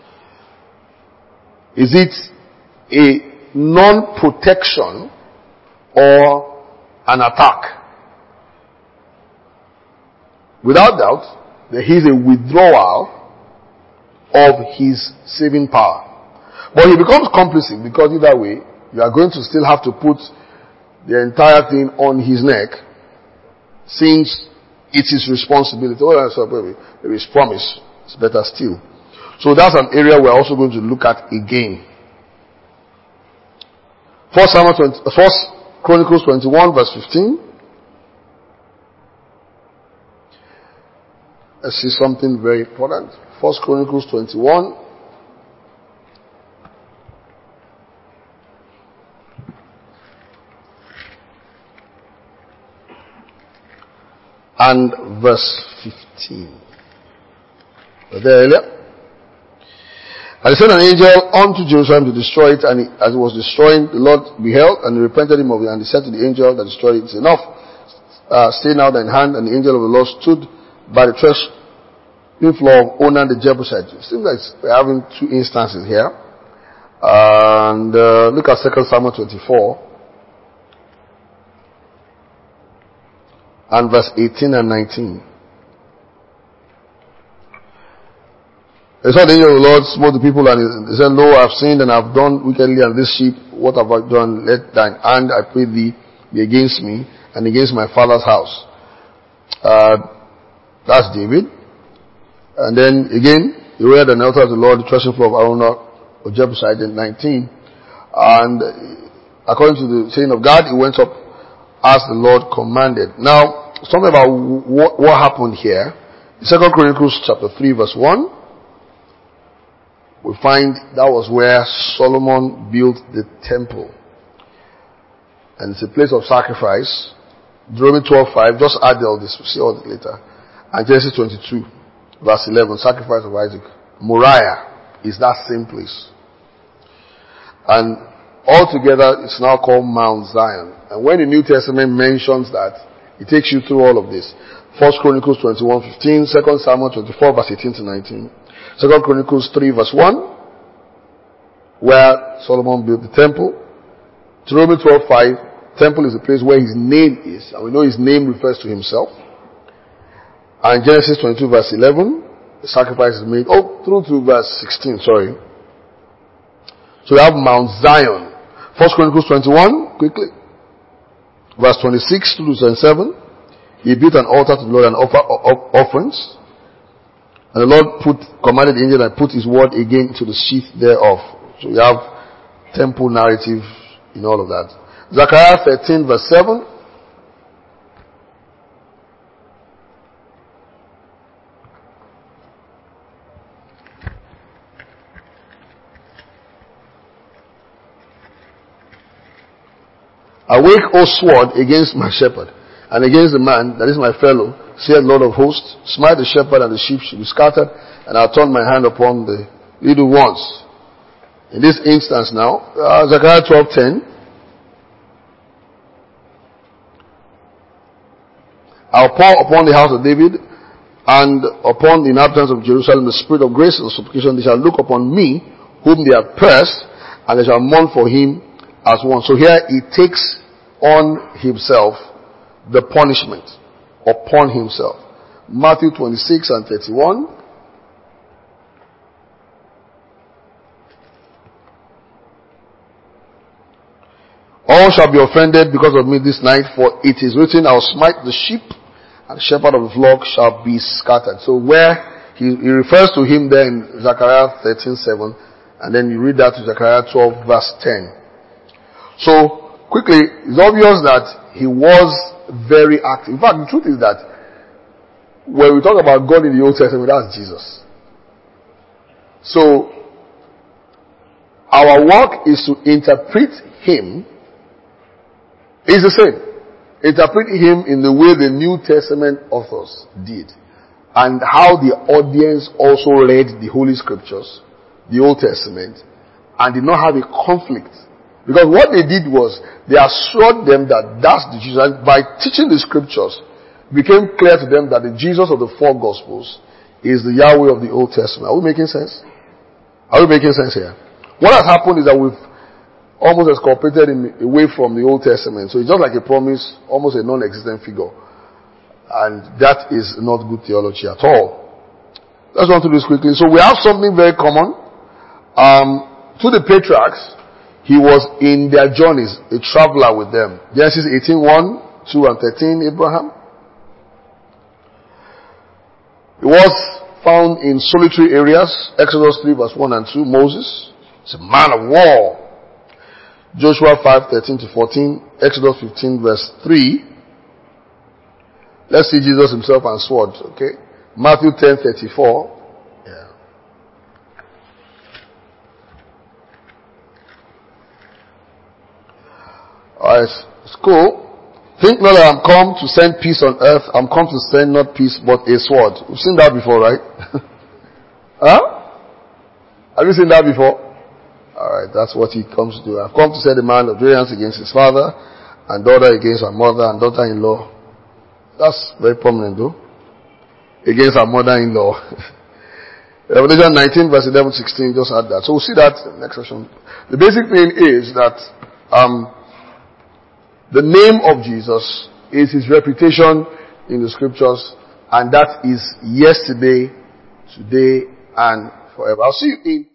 Is it a non-protection or an attack? Without doubt, there is a withdrawal of his saving power. But he becomes complicit because either way, you are going to still have to put the entire thing on his neck, since it's his responsibility. Oh, sorry, maybe, maybe it's promise. It's better still. So that's an area we're also going to look at again. First Samuel twenty, First Chronicles twenty-one, verse fifteen. Let's see something very important. First Chronicles twenty-one. And verse fifteen. Was there earlier? And he sent an angel unto Jerusalem to destroy it, and he, as it was destroying, the Lord beheld, and he repented him of it, and he said to the angel that destroyed it, it's enough. Uh, stay now thine hand, and the angel of the Lord stood by the threshing floor of Onan the Jebusite. It seems like we're having two instances here. And uh, look at Second Samuel twenty-four. And verse eighteen and nineteen. They saw the angel of the Lord smote the people, and he said, Lo, I have sinned and I have done wickedly, and this sheep, what have I done? Let thine hand, I pray thee, be against me, and against my father's house. Uh, that's David. And then again, he read an altar of the Lord, the threshing floor of Araunah of Jebusite in nineteen. And according to the saying of God, he went up as the Lord commanded. Now, something about what, what happened here. Second Chronicles chapter three, verse one. We find that was where Solomon built the temple. And it's a place of sacrifice. Deuteronomy twelve five, just add all this, we'll see all this later. And Genesis twenty-two, verse eleven, sacrifice of Isaac. Moriah is that same place. And altogether, it's now called Mount Zion. And when the New Testament mentions that, it takes you through all of this. First Chronicles twenty-one fifteen, Second Samuel twenty-four, verse eighteen to nineteen. Second Chronicles three, verse one, where Solomon built the temple. Deuteronomy twelve five, temple is the place where his name is, and we know his name refers to himself. And Genesis twenty-two, verse eleven, the sacrifice is made. Oh, through to verse sixteen, sorry. So we have Mount Zion. First Chronicles twenty-one, quickly. Verse twenty-six through to twenty-seven. He built an altar to the Lord and offer offerings. And the Lord put, commanded the angel and put his word again to the sheath thereof. So we have temple narrative in all of that. Zechariah thirteen verse seven. Awake, O sword, against my shepherd, and against the man that is my fellow, saith Lord of hosts. Smite the shepherd, and the sheep shall be scattered, and I'll turn my hand upon the little ones. In this instance now, uh, Zechariah twelve ten. I'll pour upon the house of David and upon the inhabitants of Jerusalem the spirit of grace and supplication. They shall look upon me, whom they have pressed, and they shall mourn for him as one. So here he takes on himself the punishment upon himself. Matthew twenty-six and thirty-one. All shall be offended because of me this night, for it is written, I'll smite the sheep, and the shepherd of the flock shall be scattered. So where he, he refers to him there in Zechariah thirteen seven, and then you read that to Zechariah twelve verse ten. So, quickly, it's obvious that he was very active. In fact, the truth is that when we talk about God in the Old Testament, that's Jesus. So, our work is to interpret him. It's the same. Interpret him in the way the New Testament authors did. And how the audience also read the Holy Scriptures, the Old Testament, and did not have a conflict. Because what they did was, they assured them that that's the Jesus. And by teaching the Scriptures, it became clear to them that the Jesus of the four Gospels is the Yahweh of the Old Testament. Are we making sense? Are we making sense here? What has happened is that we've almost exculpated him away from the Old Testament. So it's just like a promise, almost a non-existent figure. And that is not good theology at all. Let's run through this quickly. So we have something very common. Um, to the patriarchs, he was in their journeys, a traveler with them. Genesis eighteen one, two and thirteen, Abraham. He was found in solitary areas. Exodus three verse one and two, Moses. He's a man of war. Joshua five thirteen to fourteen, Exodus fifteen verse three. Let's see Jesus himself and sword, okay? Matthew ten thirty-four. Yeah. Alright, it's cool. Think not that I'm come to send peace on earth. I'm come to send not peace but a sword. We've seen that before, right? Huh? Have you seen that before? Alright, that's what he comes to do. I've come to set a man of variance against his father, and daughter against her mother, and daughter-in-law. That's very prominent though. Against her mother-in-law. Revelation nineteen verse eleven sixteen, just add that. So we'll see that in the next session. The basic thing is that um, the name of Jesus is his reputation in the Scriptures, and that is yesterday, today, and forever. I'll see you in